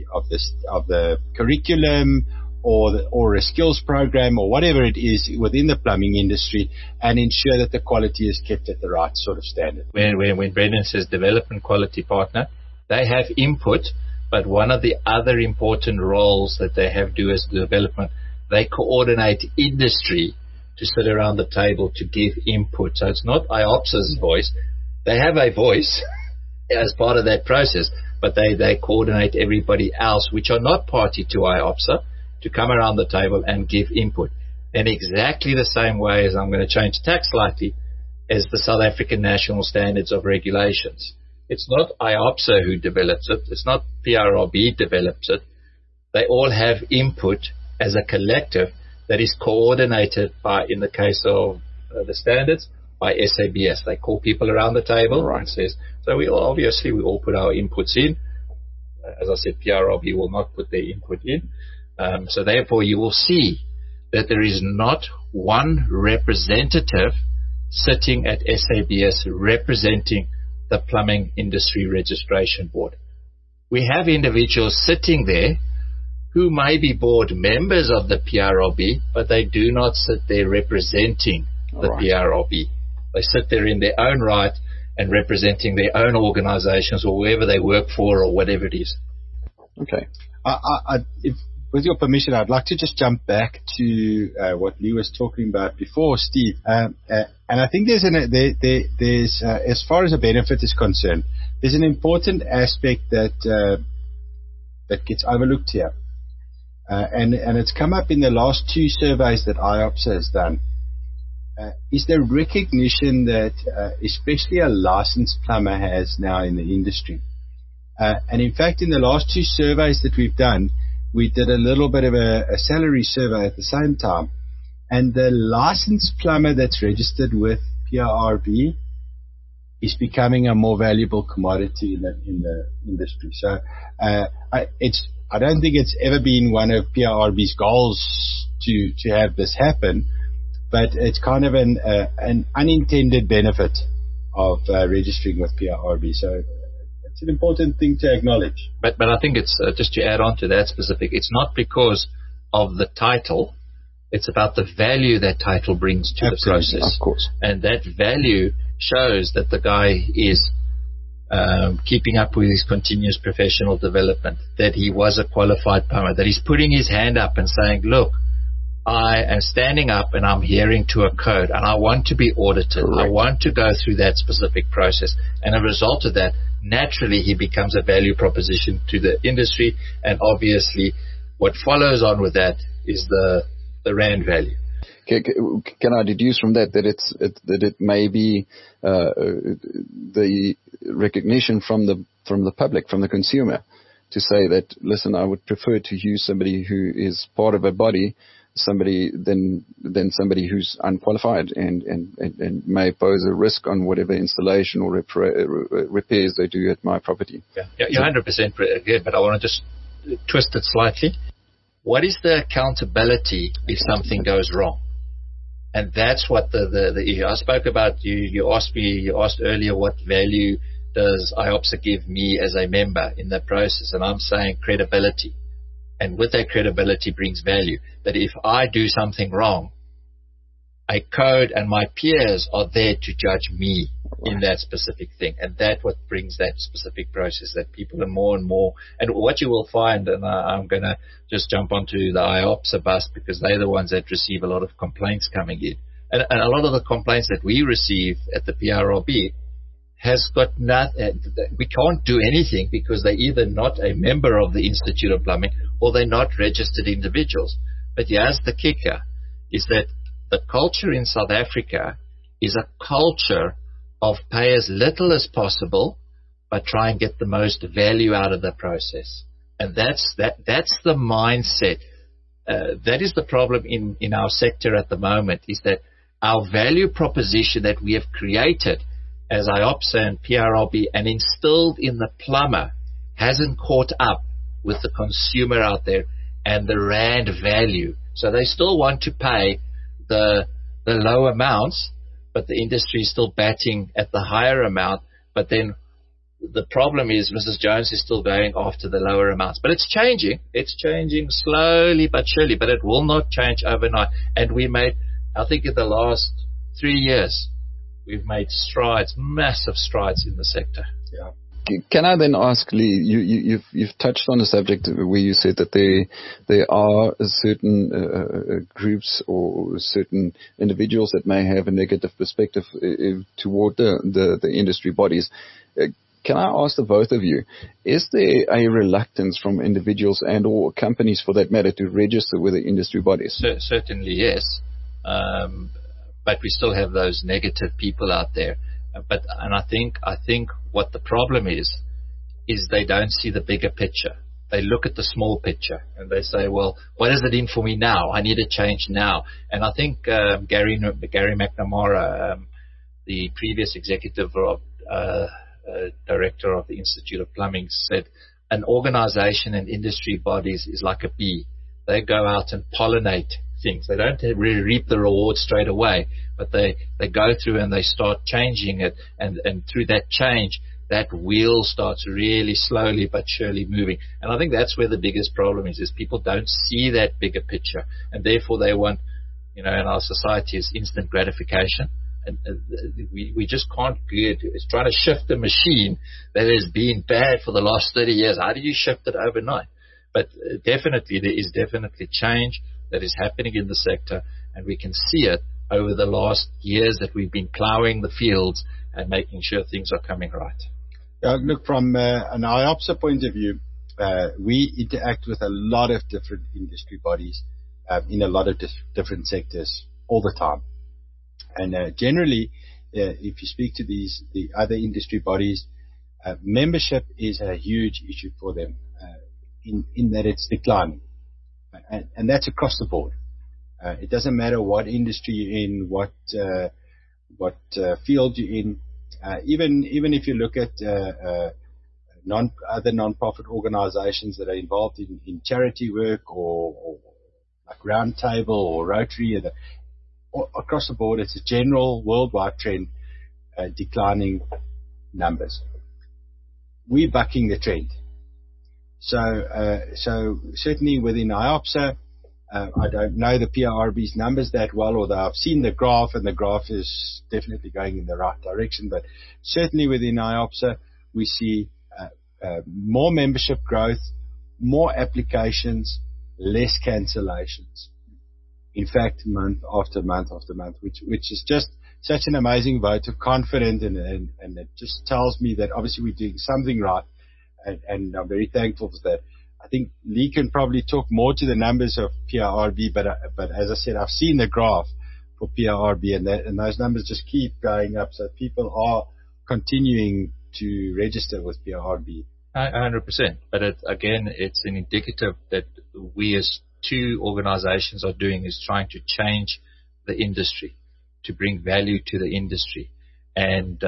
the curriculum or a skills program or whatever it is within the plumbing industry, and ensure that the quality is kept at the right sort of standard. When Brendan says Development Quality Partner, they have input, but one of the other important roles that they have do as development, they coordinate industry to sit around the table to give input. So it's not IOPSA's voice. They have a voice as part of that process, but they coordinate everybody else, which are not party to IOPSA, to come around the table and give input. In exactly the same way as, I'm going to change tack slightly, as the South African National Standards of Regulations. It's not IOPSA who develops it. It's not PRLB develops it. They all have input as a collective that is coordinated by, in the case of the standards, by SABS. They call people around the table, right, and says, so we all put our inputs in. As I said, PRLB will not put their input in. So therefore you will see that there is not one representative sitting at SABS representing the Plumbing Industry Registration Board. We have individuals sitting there who may be board members of the PRLB, but they do not sit there representing the PRLB. They sit there in their own right and representing their own organizations or whoever they work for or whatever it is. Okay. With your permission, I'd like to just jump back to what Lee was talking about before, Steve. And I think there's as far as a benefit is concerned, there's an important aspect that gets overlooked here. And it's come up in the last 2 surveys that IOPSA has done. is the recognition that especially a licensed plumber has now in the industry. And in fact, in the last 2 surveys that we've done, we did a little bit of a salary survey at the same time. And the licensed plumber that's registered with PRRB is becoming a more valuable commodity in the industry. So I don't think it's ever been one of PRRB's goals to have this happen, but it's kind of an unintended benefit of registering with PRRB. So it's an important thing to acknowledge. But I think it's just to add on to that specific, it's not because of the title, it's about the value that title brings to Absolutely, the process. Of course. And that value shows that the guy is keeping up with his continuous professional development, that he was a qualified plumber, that he's putting his hand up and saying, look, I am standing up and I'm adhering to a code and I want to be audited. Correct. I want to go through that specific process. And as a result of that, naturally he becomes a value proposition to the industry. And obviously what follows on with that is the rand value. Can I deduce from that that it may be the recognition from the public, from the consumer, to say that, listen, I would prefer to use somebody who is part of a body, than somebody who's unqualified and may pose a risk on whatever installation or repairs they do at my property. Yeah, you're 100% good, but I want to just twist it slightly. What is the accountability if something goes wrong? And that's what the issue. I spoke about, you asked earlier what value does IOPSA give me as a member in that process, and I'm saying credibility. And with that credibility brings value. That if I do something wrong, a code and my peers are there to judge me in that specific thing. And that's what brings that specific process, that people are more and more. And what you will find, and I'm going to just jump onto the IOPSA bus because they're the ones that receive a lot of complaints coming in. And a lot of the complaints that we receive at the PRRB has got we can't do anything because they're either not a member of the Institute of Plumbing or they're not registered individuals. But here's the kicker, is that the culture in South Africa is a culture of pay as little as possible, but try and get the most value out of the process. And that's the mindset. That is the problem in our sector at the moment, is that our value proposition that we have created as IOPSA and PRRB and instilled in the plumber hasn't caught up with the consumer out there and the rand value. So they still want to pay the low amounts, but the industry is still batting at the higher amount. But then the problem is Mrs. Jones is still going after the lower amounts. But it's changing. It's changing slowly but surely, but it will not change overnight. And we made, I think in the last 3 years, we've made strides, massive strides in the sector. Yeah. Can I then ask, Lee, you've touched on a subject where you said that there are certain groups or certain individuals that may have a negative perspective toward the industry bodies. Can I ask the both of you, is there a reluctance from individuals and or companies for that matter to register with the industry bodies? Certainly, yes. But we still have those negative people out there. And I think what the problem is they don't see the bigger picture. They look at the small picture and they say, well, what is it in for me now? I need a change now. And I think Gary McNamara, the previous executive director of the Institute of Plumbing, said an organization and industry bodies is like a bee. They go out and pollinate things. They don't really reap the reward straight away, but they go through and they start changing it, and through that change, that wheel starts really slowly but surely moving. And I think that's where the biggest problem is people don't see that bigger picture, and therefore they want, in our society is instant gratification, and we just can't get it. It's trying to shift a machine that has been bad for the last 30 years. How do you shift it overnight? But definitely, there is definitely change that is happening in the sector, and we can see it over the last years that we've been plowing the fields and making sure things are coming right. Look, from an IOPSA point of view, we interact with a lot of different industry bodies in a lot of different sectors all the time. And generally, if you speak to the other industry bodies, membership is a huge issue for them, in that it's declining. And that's across the board. It doesn't matter what industry you're in, what field you're in. Even if you look at other non-profit organizations that are involved in charity work or like Roundtable or Rotary, across the board, it's a general worldwide trend, declining numbers. We're bucking the trend. So certainly within IOPSA, I don't know the PRRB's numbers that well, although I've seen the graph, and the graph is definitely going in the right direction. But certainly within IOPSA, we see more membership growth, more applications, less cancellations. In fact, month after month after month, which is just such an amazing vote of confidence, and it just tells me that obviously we're doing something right, and I'm very thankful for that. I think Lee can probably talk more to the numbers of PRRB, but as I said, I've seen the graph for PRRB, and those numbers just keep going up. So people are continuing to register with PRRB. 100%. But it's an indicative that we as two organizations are doing is trying to change the industry, to bring value to the industry. And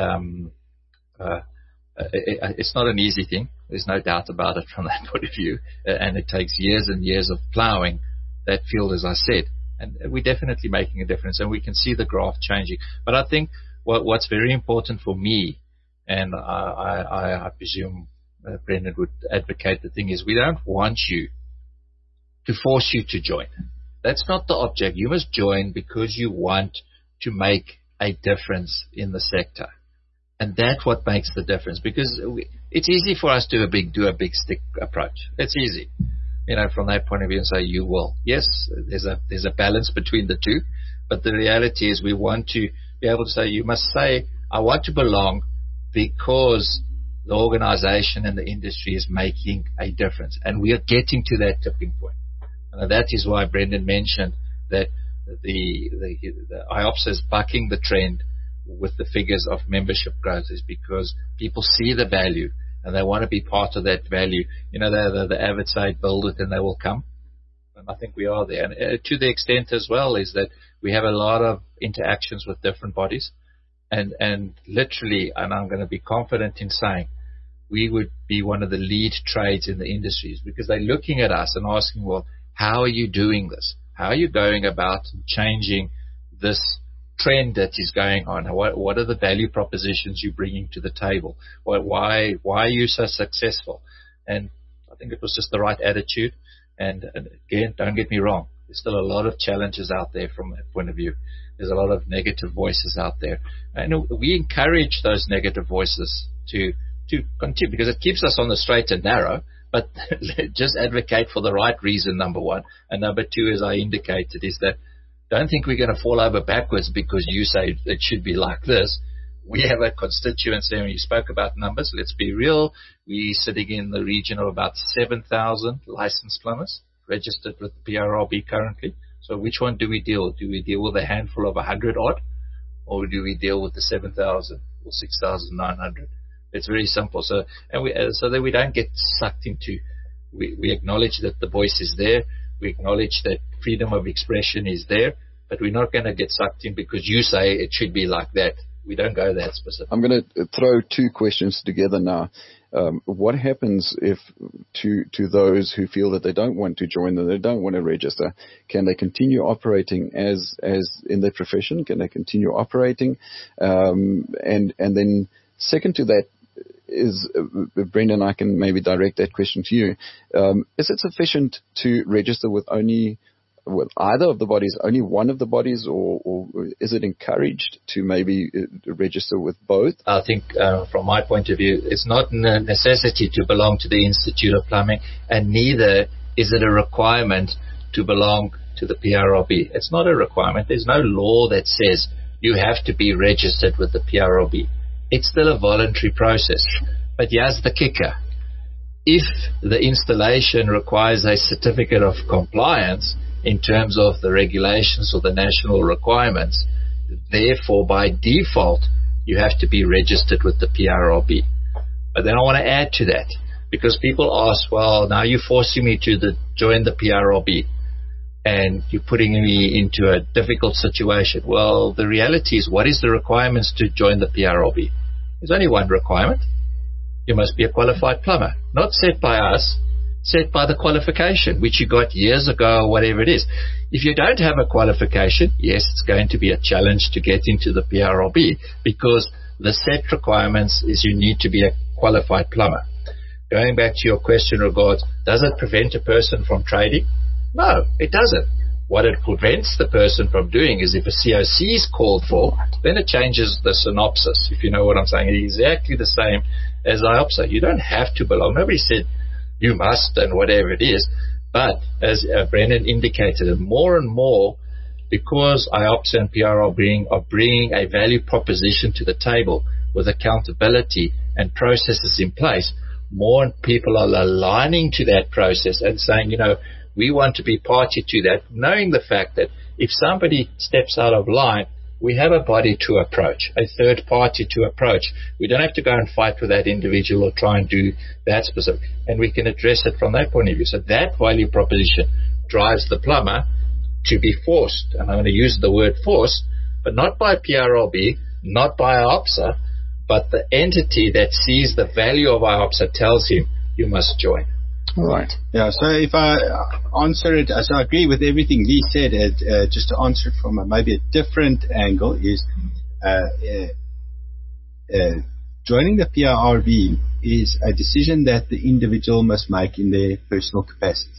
it's not an easy thing. There's no doubt about it from that point of view. And it takes years and years of plowing that field, as I said. And we're definitely making a difference, and we can see the graph changing. But I think what's very important for me, and I presume Brendan would advocate the thing, is we don't want you to force you to join. That's not the object. You must join because you want to make a difference in the sector. And that's what makes the difference, because it's easy for us to do a big stick approach. It's easy, from that point of view, and say you will. Yes, there's a balance between the two, but the reality is we want to be able to say, you must say, I want to belong because the organization and the industry is making a difference, and we are getting to that tipping point. And that is why Brendan mentioned that the IOPSA is bucking the trend with the figures of membership growth, is because people see the value and they want to be part of that value. The avid say, build it and they will come. And I think we are there. And to the extent as well is that we have a lot of interactions with different bodies. And literally, and I'm going to be confident in saying, we would be one of the lead trades in the industries, because they're looking at us and asking, well, how are you doing this? How are you going about changing this trend that is going on? What are the value propositions you're bringing to the table? Why are you so successful? And I think it was just the right attitude. And again, don't get me wrong, there's still a lot of challenges out there from that point of view. There's a lot of negative voices out there. And we encourage those negative voices to continue, because it keeps us on the straight and narrow, but just advocate for the right reason, number one. And number two, as I indicated, is that don't think we're going to fall over backwards because you say it should be like this. We have a constituency, and you spoke about numbers. Let's be real. We're sitting in the region of about 7,000 licensed plumbers registered with the PRRB currently. So which one do we deal with? Do we deal with a handful of 100 odd, or do we deal with the 7,000 or 6,900? It's very simple. So that we don't get sucked into. We acknowledge that the voice is there. We acknowledge that freedom of expression is there, but we're not going to get sucked in because you say it should be like that. We don't go that specific. I'm going to throw two questions together now. What happens if to those who feel that they don't want to join, that they don't want to register? Can they continue operating as in their profession? Can they continue operating? And then second to that is, Brendan, I can maybe direct that question to you. Is it sufficient to register with either of the bodies, only one of the bodies, or is it encouraged to maybe register with both? I think from my point of view, it's not a necessity to belong to the Institute of Plumbing, and neither is it a requirement to belong to the PRRB. It's not a requirement. There's no law that says you have to be registered with the PRRB. It's still a voluntary process. But here's the kicker. If the installation requires a certificate of compliance in terms of the regulations or the national requirements, therefore, by default, you have to be registered with the PRRB. But then I want to add to that, because people ask, well, now you're forcing me to join the PRRB, and you're putting me into a difficult situation. Well, the reality is, what is the requirements to join the PRRB? There's only one requirement. You must be a qualified plumber. Not set by us, set by the qualification, which you got years ago, or whatever it is. If you don't have a qualification, yes, it's going to be a challenge to get into the PRRB, because the set requirements is you need to be a qualified plumber. Going back to your question regards, does it prevent a person from trading? No, it doesn't. What it prevents the person from doing is, if a COC is called for, then it changes the synopsis, if you know what I'm saying. It's exactly the same as IOPSA. You don't have to belong. Nobody said you must and whatever it is. But as Brendan indicated, more and more, because IOPSA and PR are bringing a value proposition to the table with accountability and processes in place, more people are aligning to that process and saying, we want to be party to that, knowing the fact that if somebody steps out of line, we have a body to approach, a third party to approach. We don't have to go and fight with that individual or try and do that specific, and we can address it from that point of view. So that value proposition drives the plumber to be forced, and I'm going to use the word forced, but not by PRRB, not by IOPSA, but the entity that sees the value of IOPSA tells him, you must join. All right. Yeah, so if I answer it, so I agree with everything Lee said, just to answer it from maybe a different angle is joining the PRRB is a decision that the individual must make in their personal capacity.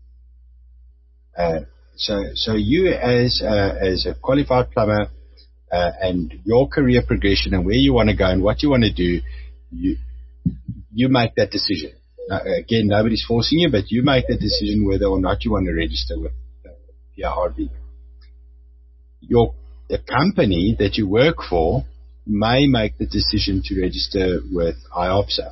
So you as a qualified plumber and your career progression and where you want to go and what you want to do, you make that decision. Again, nobody's forcing you, but you make the decision whether or not you want to register with PRRB. The company that you work for may make the decision to register with IOPSA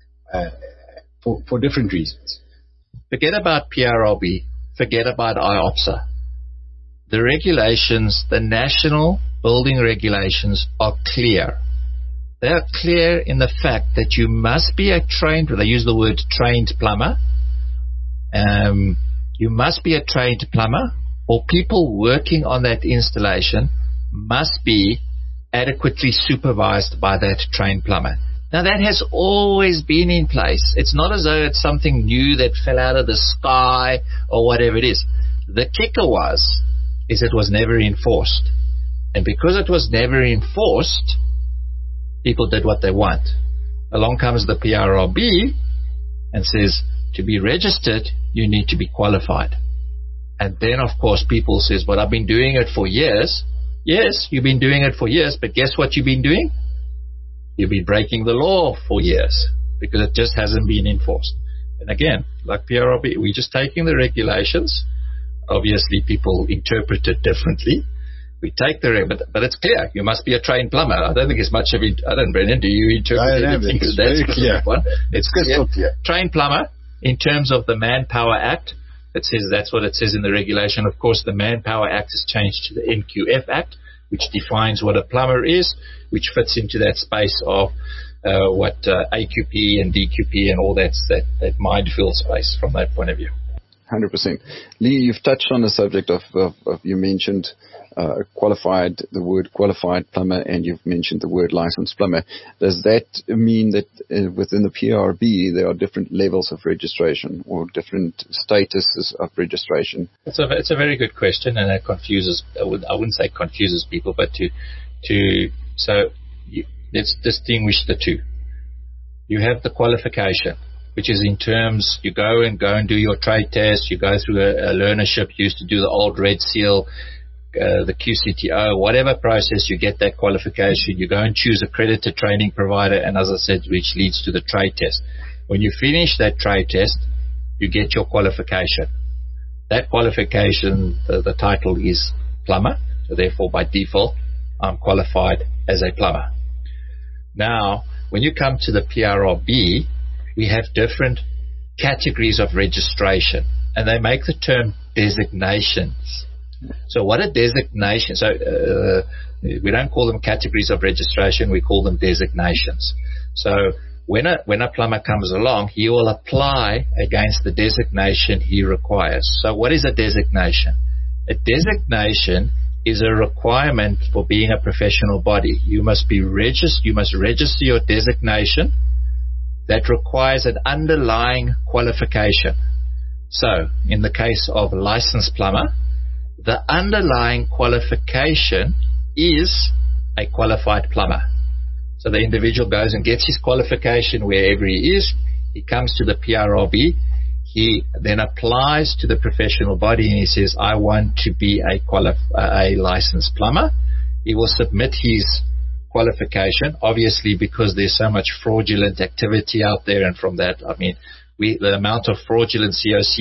for different reasons. Forget about PRRB. Forget about IOPSA. The regulations, the national building regulations, are clear. They are clear in the fact that you must be a trained, they use the word trained plumber. You must be a trained plumber, or people working on that installation must be adequately supervised by that trained plumber. Now, that has always been in place. It's not as though it's something new that fell out of the sky or whatever it is. The kicker is it was never enforced. And because it was never enforced, people did what they want. Along comes the PRRB and says, to be registered, you need to be qualified. And then, of course, people says, but I've been doing it for years. Yes, you've been doing it for years, but guess what you've been doing? You've been breaking the law for years because it just hasn't been enforced. And again, like PRRB, we're just taking the regulations. Obviously, people interpret it differently. We take but it's clear. You must be a trained plumber. I don't think it's much of it. I don't, Brendan, do you interpret anything? It's very clear. One. It's crystal clear. Trained plumber, in terms of the Manpower Act, it says that's what it says in the regulation. Of course, the Manpower Act has changed to the NQF Act, which defines what a plumber is, which fits into that space of what AQP and DQP and all that minefield space from that point of view. 100%. Lee, you've touched on the subject of you mentioned the word qualified plumber, and you've mentioned the word licensed plumber. Does that mean that within the PRRB there are different levels of registration or different statuses of registration? It's a very good question, and it confuses. I wouldn't say confuses people, but let's distinguish the two. You have the qualification, which is in terms you go and do your trade test, you go through a learnership, you used to do the old Red Seal, the QCTO, whatever process, you get that qualification, you go and choose accredited training provider, and as I said, which leads to the trade test. When you finish that trade test, you get your qualification. That qualification, the title is plumber, so therefore by default, I'm qualified as a plumber. Now, when you come to the PRRB, we have different categories of registration, and they make the term designations. So what a designation. So we don't call them categories of registration. We call them designations. So when a plumber comes along, he will apply against the designation he requires. So what is a designation? A designation is a requirement for being a professional body. You must register your designation that requires an underlying qualification. So in the case of licensed plumber, the underlying qualification is a qualified plumber. So the individual goes and gets his qualification wherever he is. He comes to the PRRB. He then applies to the professional body and he says, I want to be a licensed plumber. He will submit his qualification, obviously because there's so much fraudulent activity out there, and from that, I mean, the amount of fraudulent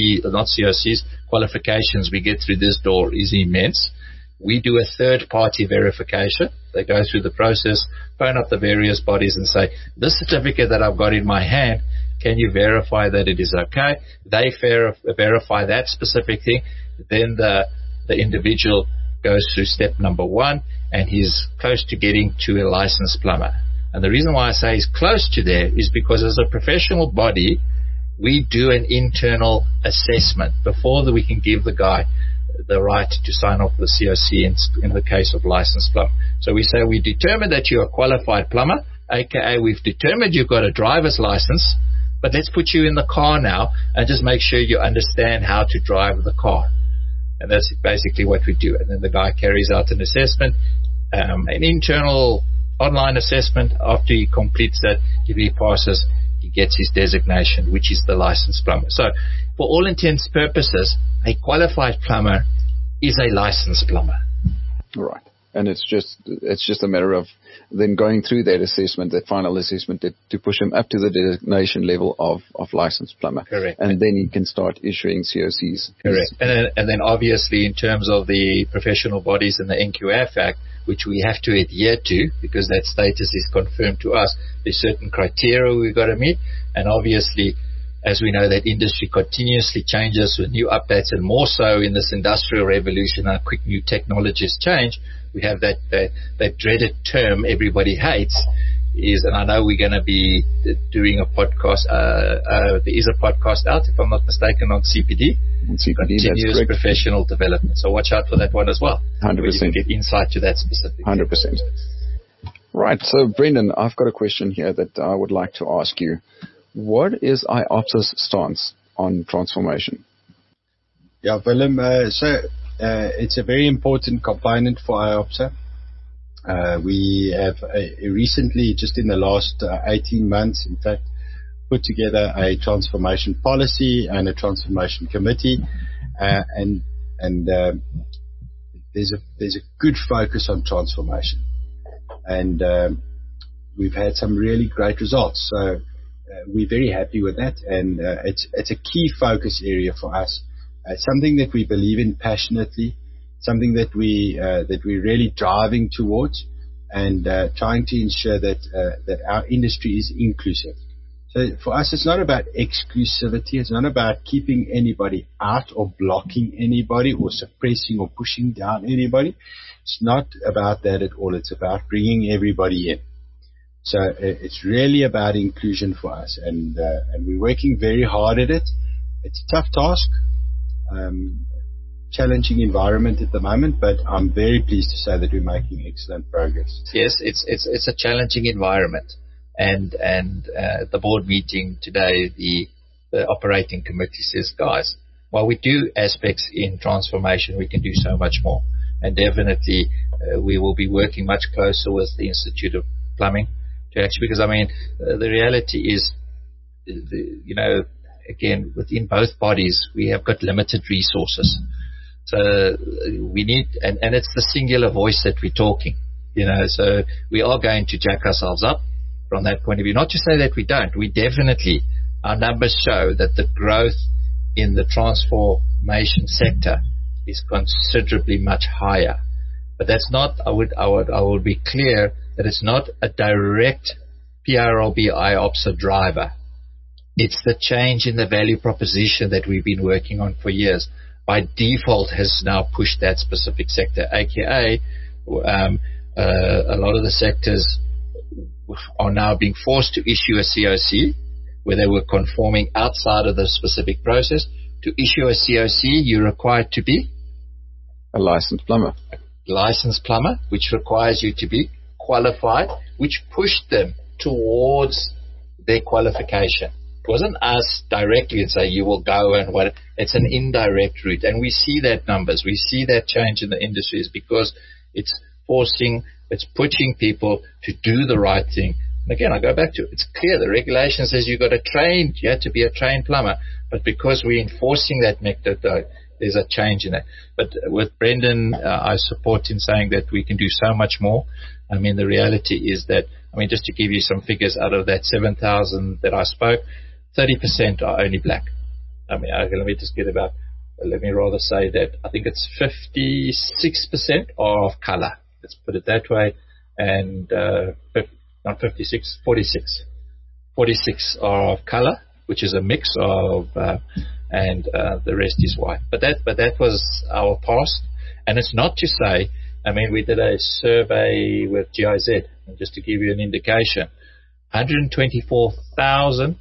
qualifications we get through this door is immense. We do a third-party verification. They go through the process, phone up the various bodies and say, this certificate that I've got in my hand, can you verify that it is okay? They verify that specific thing. Then the individual goes through step number 1, and he's close to getting to a licensed plumber. And the reason why I say he's close to there is because as a professional body, we do an internal assessment before we can give the guy the right to sign off the COC in the case of licensed plumber. So we say we determined that you're a qualified plumber, aka we've determined you've got a driver's license, but let's put you in the car now and just make sure you understand how to drive the car. And that's basically what we do. And then the guy carries out an assessment, an internal online assessment. After he completes that, if he passes, he gets his designation, which is the licensed plumber. So for all intents and purposes, a qualified plumber is a licensed plumber. Right. And it's just a matter of them going through that assessment, that final assessment, to push him up to the designation level of licensed plumber. Correct. And then he can start issuing COCs. Correct. And then obviously in terms of the professional bodies and the NQF Act, which we have to adhere to because that status is confirmed to us, there's certain criteria we've got to meet. And obviously, as we know, that industry continuously changes with new updates, and more so in this industrial revolution, how quick new technologies change. We have that dreaded term everybody hates is, and I know we're going to be doing a podcast. There is a podcast out, if I'm not mistaken, on CPD. Continuous professional development. So watch out for that one as well. 100%. You can get insight to that specific. 100%. Right. So Brendan, I've got a question here that I would like to ask you. What is IOPSA's stance on transformation? Yeah, Willem, it's a very important component for IOPSA. We have recently, just in the last 18 months, in fact, put together a transformation policy and a transformation committee, and there's a good focus on transformation, and we've had some really great results. So we're very happy with that, and it's a key focus area for us. It's something that we believe in passionately, something that we're really driving towards, and trying to ensure that our industry is inclusive. So for us, it's not about exclusivity. It's not about keeping anybody out or blocking anybody or suppressing or pushing down anybody. It's not about that at all. It's about bringing everybody in. So it's really about inclusion for us, and we're working very hard at it. It's a tough task, challenging environment at the moment, but I'm very pleased to say that we're making excellent progress. Yes, it's a challenging environment, and the board meeting today, the operating committee says, guys, while we do aspects in transformation, we can do so much more, and definitely we will be working much closer with the Institute of Plumbing. Because, I mean, the reality is, again, within both bodies, we have got limited resources. So we need, and it's the singular voice that we're talking, so we are going to jack ourselves up from that point of view. Not to say that we don't. We definitely, our numbers show that the growth in the transformation sector is considerably much higher. But that's not, I would be clear that it's not a direct PRRB IOPSA driver. It's the change in the value proposition that we've been working on for years. by default has now pushed that specific sector, aka a lot of the sectors are now being forced to issue a COC where they were conforming outside of the specific process. To issue a COC, you're required to be a licensed plumber. Which requires you to be qualified, which pushed them towards their qualification. It wasn't us directly and say you will go and what. It's an indirect route, and we see that numbers. We see that change in the industry is because it's pushing people to do the right thing. And again, I go back to it. It's clear the regulation says you have to be a trained plumber, but because we're enforcing that method, there's a change in that. But with Brendan, I support in saying that we can do so much more. I mean, the reality is that, just to give you some figures, out of that 7,000 that I spoke, 30% are only black. Let me rather say that I think it's 56% are of color. Let's put it that way. And not 56, 46. 46 are of color, which is a mix of, and the rest is white. But that was our past. And it's not to say, we did a survey with GIZ, and just to give you an indication, 124,000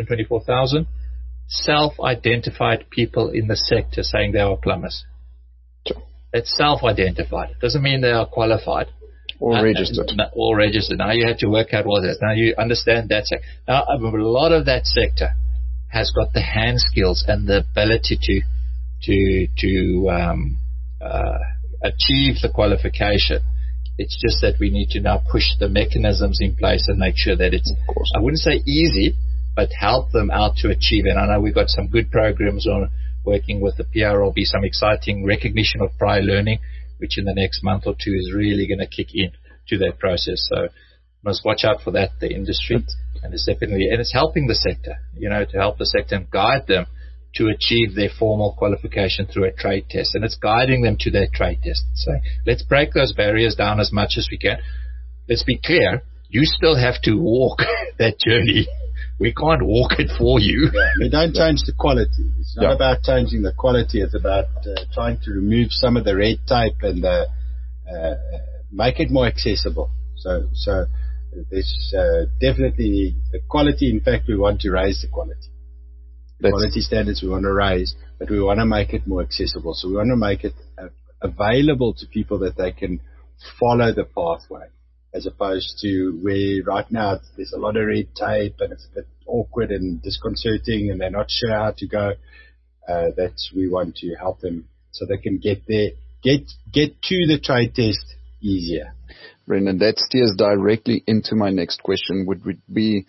self-identified people in the sector saying they are plumbers. Sure. It's self-identified. It doesn't mean they are qualified. Or registered. Or registered. Now you have to work out what that is. Now you understand that sector. Now a lot of that sector has got the hand skills and the ability to achieve the qualification. It's just that we need to now push the mechanisms in place and make sure that it's, I wouldn't say easy, but help them out to achieve it. And I know we've got some good programs on working with the PRLB, some exciting recognition of prior learning, which in the next month or two is really going to kick in to that process. So must watch out for that, the industry. And it's helping the sector, to help the sector and guide them to achieve their formal qualification through a trade test. And it's guiding them to that trade test. So let's break those barriers down as much as we can. Let's be clear, you still have to walk that journey. We can't walk it for you. We don't change the quality. It's not about changing the quality. It's about trying to remove some of the red tape and make it more accessible. So there's definitely the quality. In fact, we want to raise the quality. The quality standards we want to raise, but we want to make it more accessible. So we want to make it available to people that they can follow the pathway, as opposed to where right now there's a lot of red tape and it's a bit awkward and disconcerting and they're not sure how to go. We want to help them so they can get there, get to the trade test easier. Brendan, that steers directly into my next question, which would be,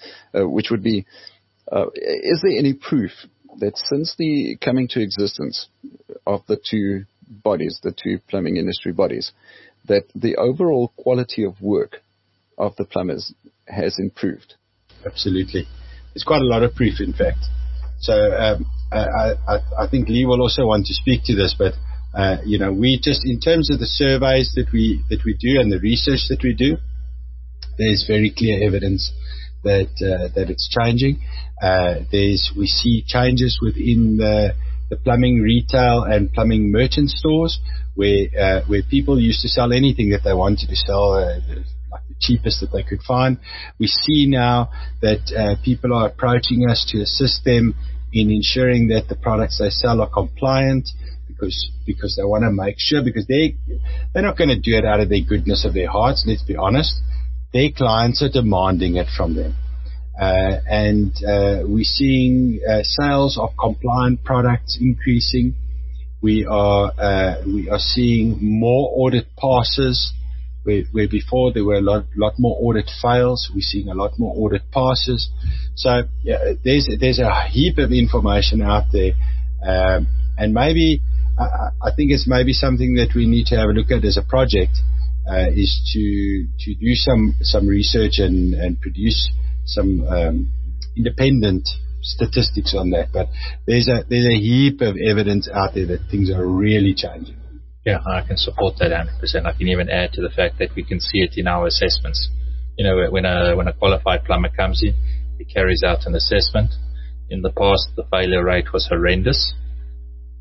is there any proof that since the coming to existence of the two bodies, the two plumbing industry bodies, that the overall quality of work of the plumbers has improved? Absolutely. There's quite a lot of proof, in fact. So I think Lee will also want to speak to this, but we just, in terms of the surveys that we do and the research that we do, there's very clear evidence that it's changing. We see changes within the plumbing retail and plumbing merchant stores where people used to sell anything that they wanted to sell, like the cheapest that they could find. We see now that people are approaching us to assist them in ensuring that the products they sell are compliant, because they want to make sure, because they're not going to do it out of the goodness of their hearts. Let's be honest. Their clients are demanding it from them. And we're seeing sales of compliant products increasing. We are seeing more audit passes where before there were a lot more audit fails. We're seeing a lot more audit passes. So there's a heap of information out there, and maybe I think it's maybe something that we need to have a look at as a project, is to do some research and produce some independent statistics on that. But there's a heap of evidence out there that things are really changing. Yeah, I can support that 100%. I can even add to the fact that we can see it in our assessments. When a qualified plumber comes in, he carries out an assessment. In the past, the failure rate was horrendous.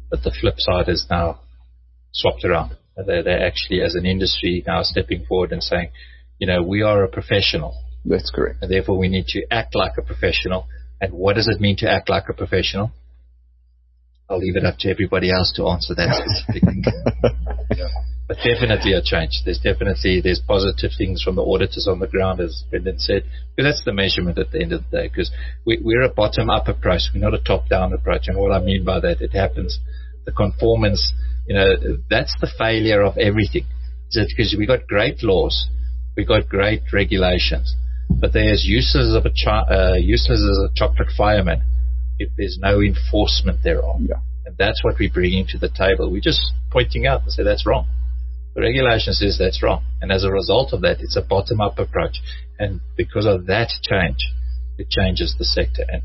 But the flip side is now swapped around. They're actually, as an industry, now stepping forward and saying, we are a professional. That's correct. And therefore we need to act like a professional. And what does it mean to act like a professional? I'll leave it up to everybody else to answer that specifically. But definitely a change. There's positive things from the auditors on the ground, as Brendan said, because that's the measurement at the end of the day. Because we're a bottom-up approach. We're not a top-down approach. And what I mean by that, it happens, the conformance, that's the failure of everything. Because we got great laws, we got great regulations, but they're as useless as a chocolate fireman if there's no enforcement thereof. Yeah. And that's what we're bringing to the table. We're just pointing out and say that's wrong. The regulation says that's wrong. And as a result of that, it's a bottom-up approach. And because of that change, it changes the sector. And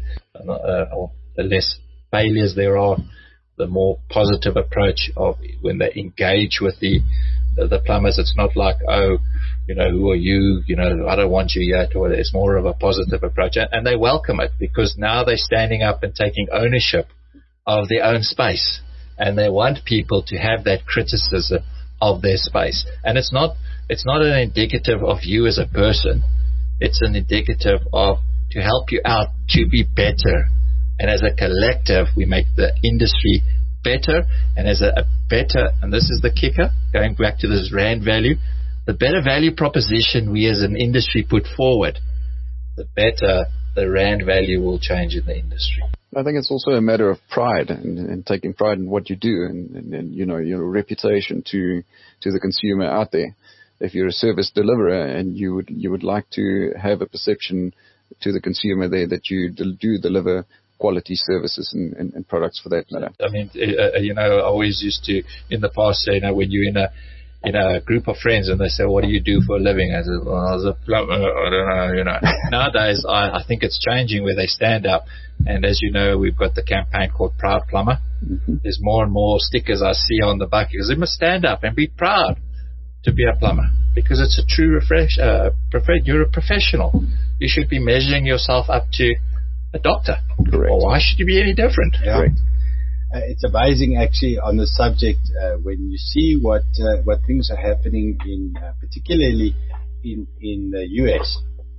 the less failures there are, the more positive approach of when they engage with the plumbers. It's not like, who are you? I don't want you yet. Or it's more of a positive approach. And they welcome it because now they're standing up and taking ownership of their own space. And they want people to have that criticism of their space. And it's not an indicative of you as a person. It's an indicative of to help you out to be better. And as a collective, we make the industry better. And as a better, and this is the kicker, going back to this rand value, the better value proposition we as an industry put forward, the better the rand value will change in the industry. I think it's also a matter of pride and taking pride in what you do and your reputation to the consumer out there. If you're a service deliverer and you would like to have a perception to the consumer there that you do deliver quality services and products for that matter. I mean, I always used to in the past say, when you're in a group of friends and they say, what do you do for a living? I said, well, I was a plumber. I don't know. Nowadays, I think it's changing where they stand up. And as you know, we've got the campaign called Proud Plumber. Mm-hmm. There's more and more stickers I see on the back because they must stand up and be proud to be a plumber because it's a true you're a professional. You should be measuring yourself up to a doctor. Correct. Well, why should you be any different? Yeah. Correct. It's amazing, actually, on the subject when you see what things are happening in, particularly in the US,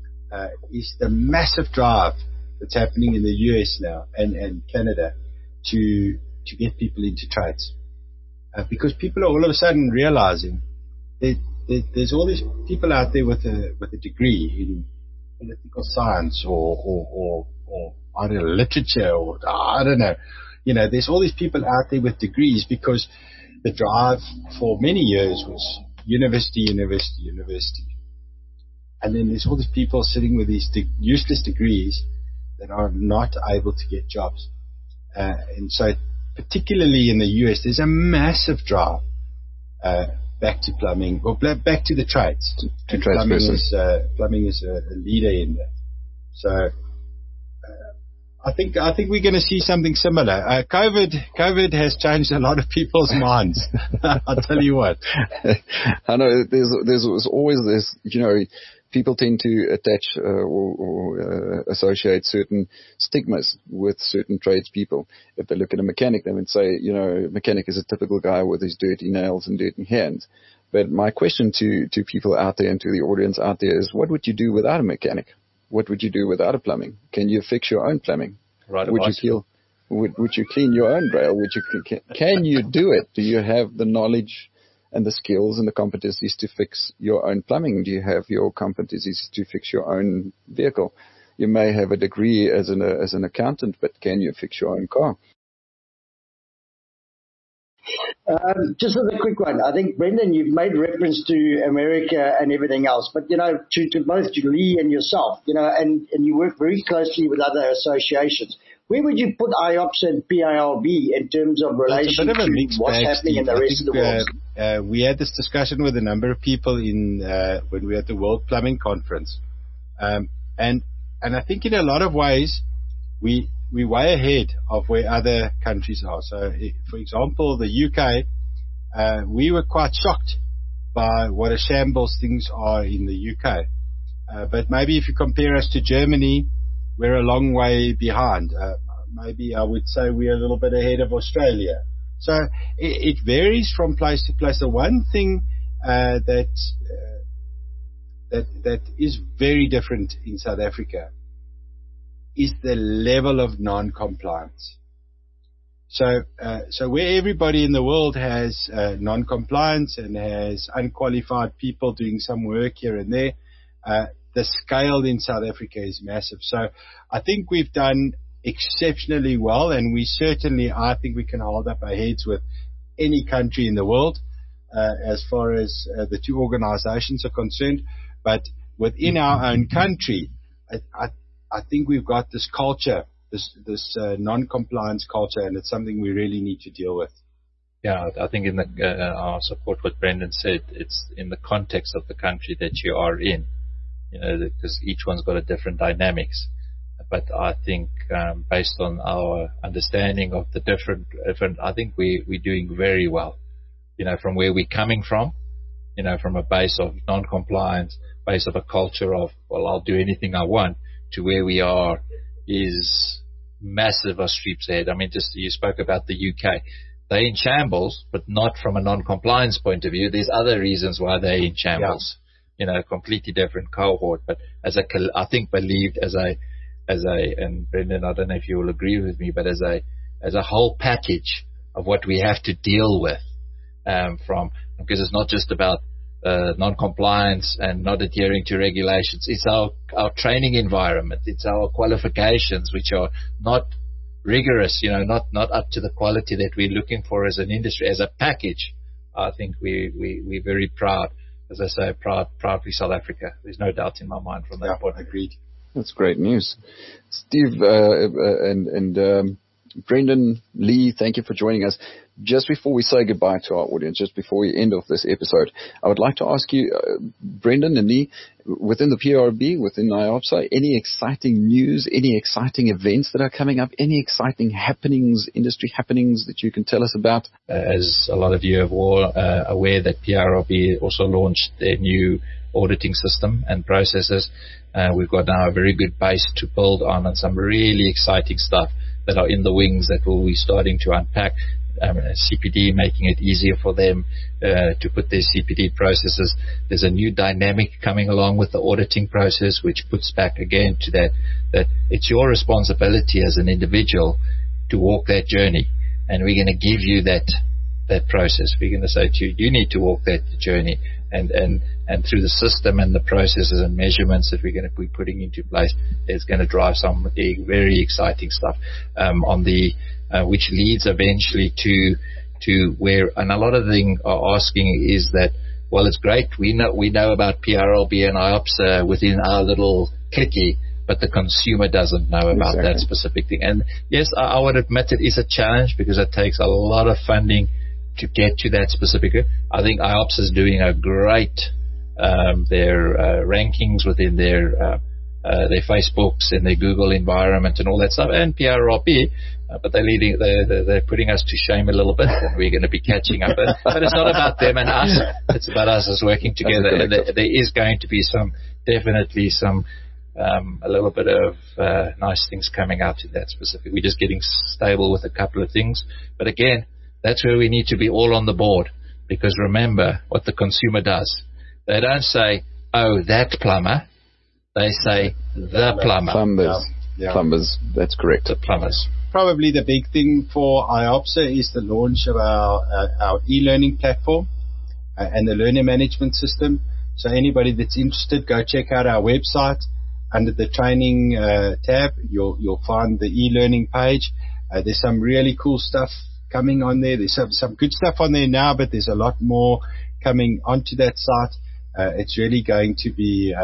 is the massive drive that's happening in the US now and Canada to get people into trades, because people are all of a sudden realizing that there's all these people out there with a degree in political science or I don't know, literature or I don't know. There's all these people out there with degrees because the drive for many years was university. And then there's all these people sitting with these useless degrees that are not able to get jobs. And so particularly in the US, there's a massive drive back to plumbing, or back to the trades. To trades. Plumbing is a leader in that. So I think we're going to see something similar. COVID has changed a lot of people's minds. I'll tell you what. I know there's always this, people tend to attach or associate certain stigmas with certain tradespeople. If they look at a mechanic, they would say, a mechanic is a typical guy with his dirty nails and dirty hands. But my question to people out there and to the audience out there is, what would you do without a mechanic? What would you do without a plumbing? Can you fix your own plumbing? Right. Would you clean your own rail? Can you do it? Do you have the knowledge and the skills and the competencies to fix your own plumbing? Do you have your competencies to fix your own vehicle? You may have a degree as an accountant, but can you fix your own car? Just as a quick one, I think, Brendan, you've made reference to America and everything else, but, to both Lee and yourself, and you work very closely with other associations. Where would you put IOPS and PILB in terms of relation to what's happening in the rest of the world? We had this discussion with a number of people when we were at the World Plumbing Conference. And I think in a lot of ways, we're way ahead of where other countries are. So, for example, the UK, we were quite shocked by what a shambles things are in the UK. But maybe if you compare us to Germany, we're a long way behind. Maybe I would say we're a little bit ahead of Australia. So it varies from place to place. The one thing that is very different in South Africa is the level of non-compliance. So where everybody in the world has non-compliance and has unqualified people doing some work here and there, the scale in South Africa is massive. So I think we've done exceptionally well, and I think we can hold up our heads with any country in the world as far as the two organizations are concerned. But within our own country, I think we've got this culture, this non-compliance culture, and it's something we really need to deal with. Yeah, I think in our support what Brendan said, it's in the context of the country that you are in, because each one's got a different dynamics. But I think based on our understanding of the different, I think we're doing very well. From where we're coming from, from a base of non-compliance, base of a culture of, well, I'll do anything I want, to where we are is massive streets ahead. I mean, just you spoke about the UK. They're in shambles, but not from a non-compliance point of view. There's other reasons why they're in shambles. Yeah. Completely different cohort. But I think believed as a, and Brendan, I don't know if you will agree with me, but as a whole package of what we have to deal with, because it's not just about non-compliance and not adhering to regulations. It's our training environment. It's our qualifications, which are not rigorous, not up to the quality that we're looking for as an industry, as a package. I think we're very proud, as I say, proudly South Africa. There's no doubt in my mind from that point. Agreed. That's great news. Steve and Brendan, Lee, thank you for joining us. Just before we say goodbye to our audience, just before we end off this episode, I would like to ask you, Brendan and Lee, within the PRB, within IOPSA, any exciting news, any exciting events that are coming up, any exciting happenings, industry happenings that you can tell us about? As a lot of you are aware that PRB also launched their new auditing system and processes. We've got now a very good base to build on and some really exciting stuff that are in the wings that we'll be starting to unpack. CPD, making it easier for them to put their CPD processes. There's a new dynamic coming along with the auditing process, which puts back again to that it's your responsibility as an individual to walk that journey. And we're going to give you that process. We're going to say to you, you need to walk that journey. And through the system and the processes and measurements that we're going to be putting into place, it's going to drive some very exciting stuff which leads eventually to where, and a lot of them are asking is that, well, it's great, we know about PRLB and IOPSA within our little cliquey, but the consumer doesn't know about that specific thing. And yes, I would admit it is a challenge because it takes a lot of funding to get to that specific. I think IOPSA is doing a great their rankings within their Facebooks and their Google environment and all that stuff, and PRLB, but they're putting us to shame a little bit, and we're going to be catching up. But it's not about them and us; it's about us as working together. And there is going to be definitely some a little bit of nice things coming out in that specific. We're just getting stable with a couple of things, but again, that's where we need to be all on the board, because remember what the consumer does. They don't say, oh, that plumber. They say the plumber. Plumbers. Yeah. Plumbers. That's correct. The plumbers. Probably the big thing for IOPSA is the launch of our e-learning platform and the learner management system. So anybody that's interested, go check out our website. Under the training tab, you'll find the e-learning page. There's some really cool stuff coming on there. There's some good stuff on there now, but there's a lot more coming onto that site. It's really going to be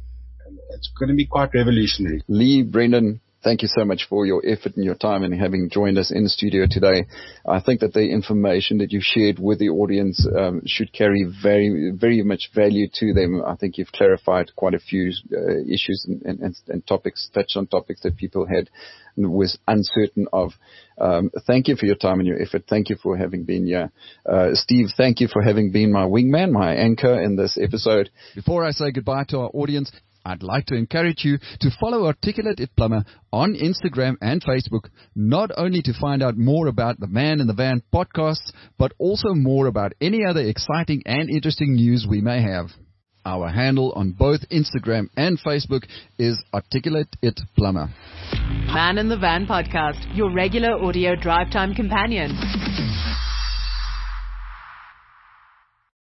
quite revolutionary. Lee, Brendan, thank you so much for your effort and your time and having joined us in the studio today. I think that the information that you've shared with the audience should carry very, very much value to them. I think you've clarified quite a few issues and topics, touched on topics that people had and was uncertain of. Thank you for your time and your effort. Thank you for having been here. Steve, thank you for having been my wingman, my anchor in this episode. Before I say goodbye to our audience, I'd like to encourage you to follow Articulate It Plumber on Instagram and Facebook, not only to find out more about the Man in the Van podcasts, but also more about any other exciting and interesting news we may have. Our handle on both Instagram and Facebook is Articulate It Plumber. Man in the Van podcast, your regular audio drive time companion.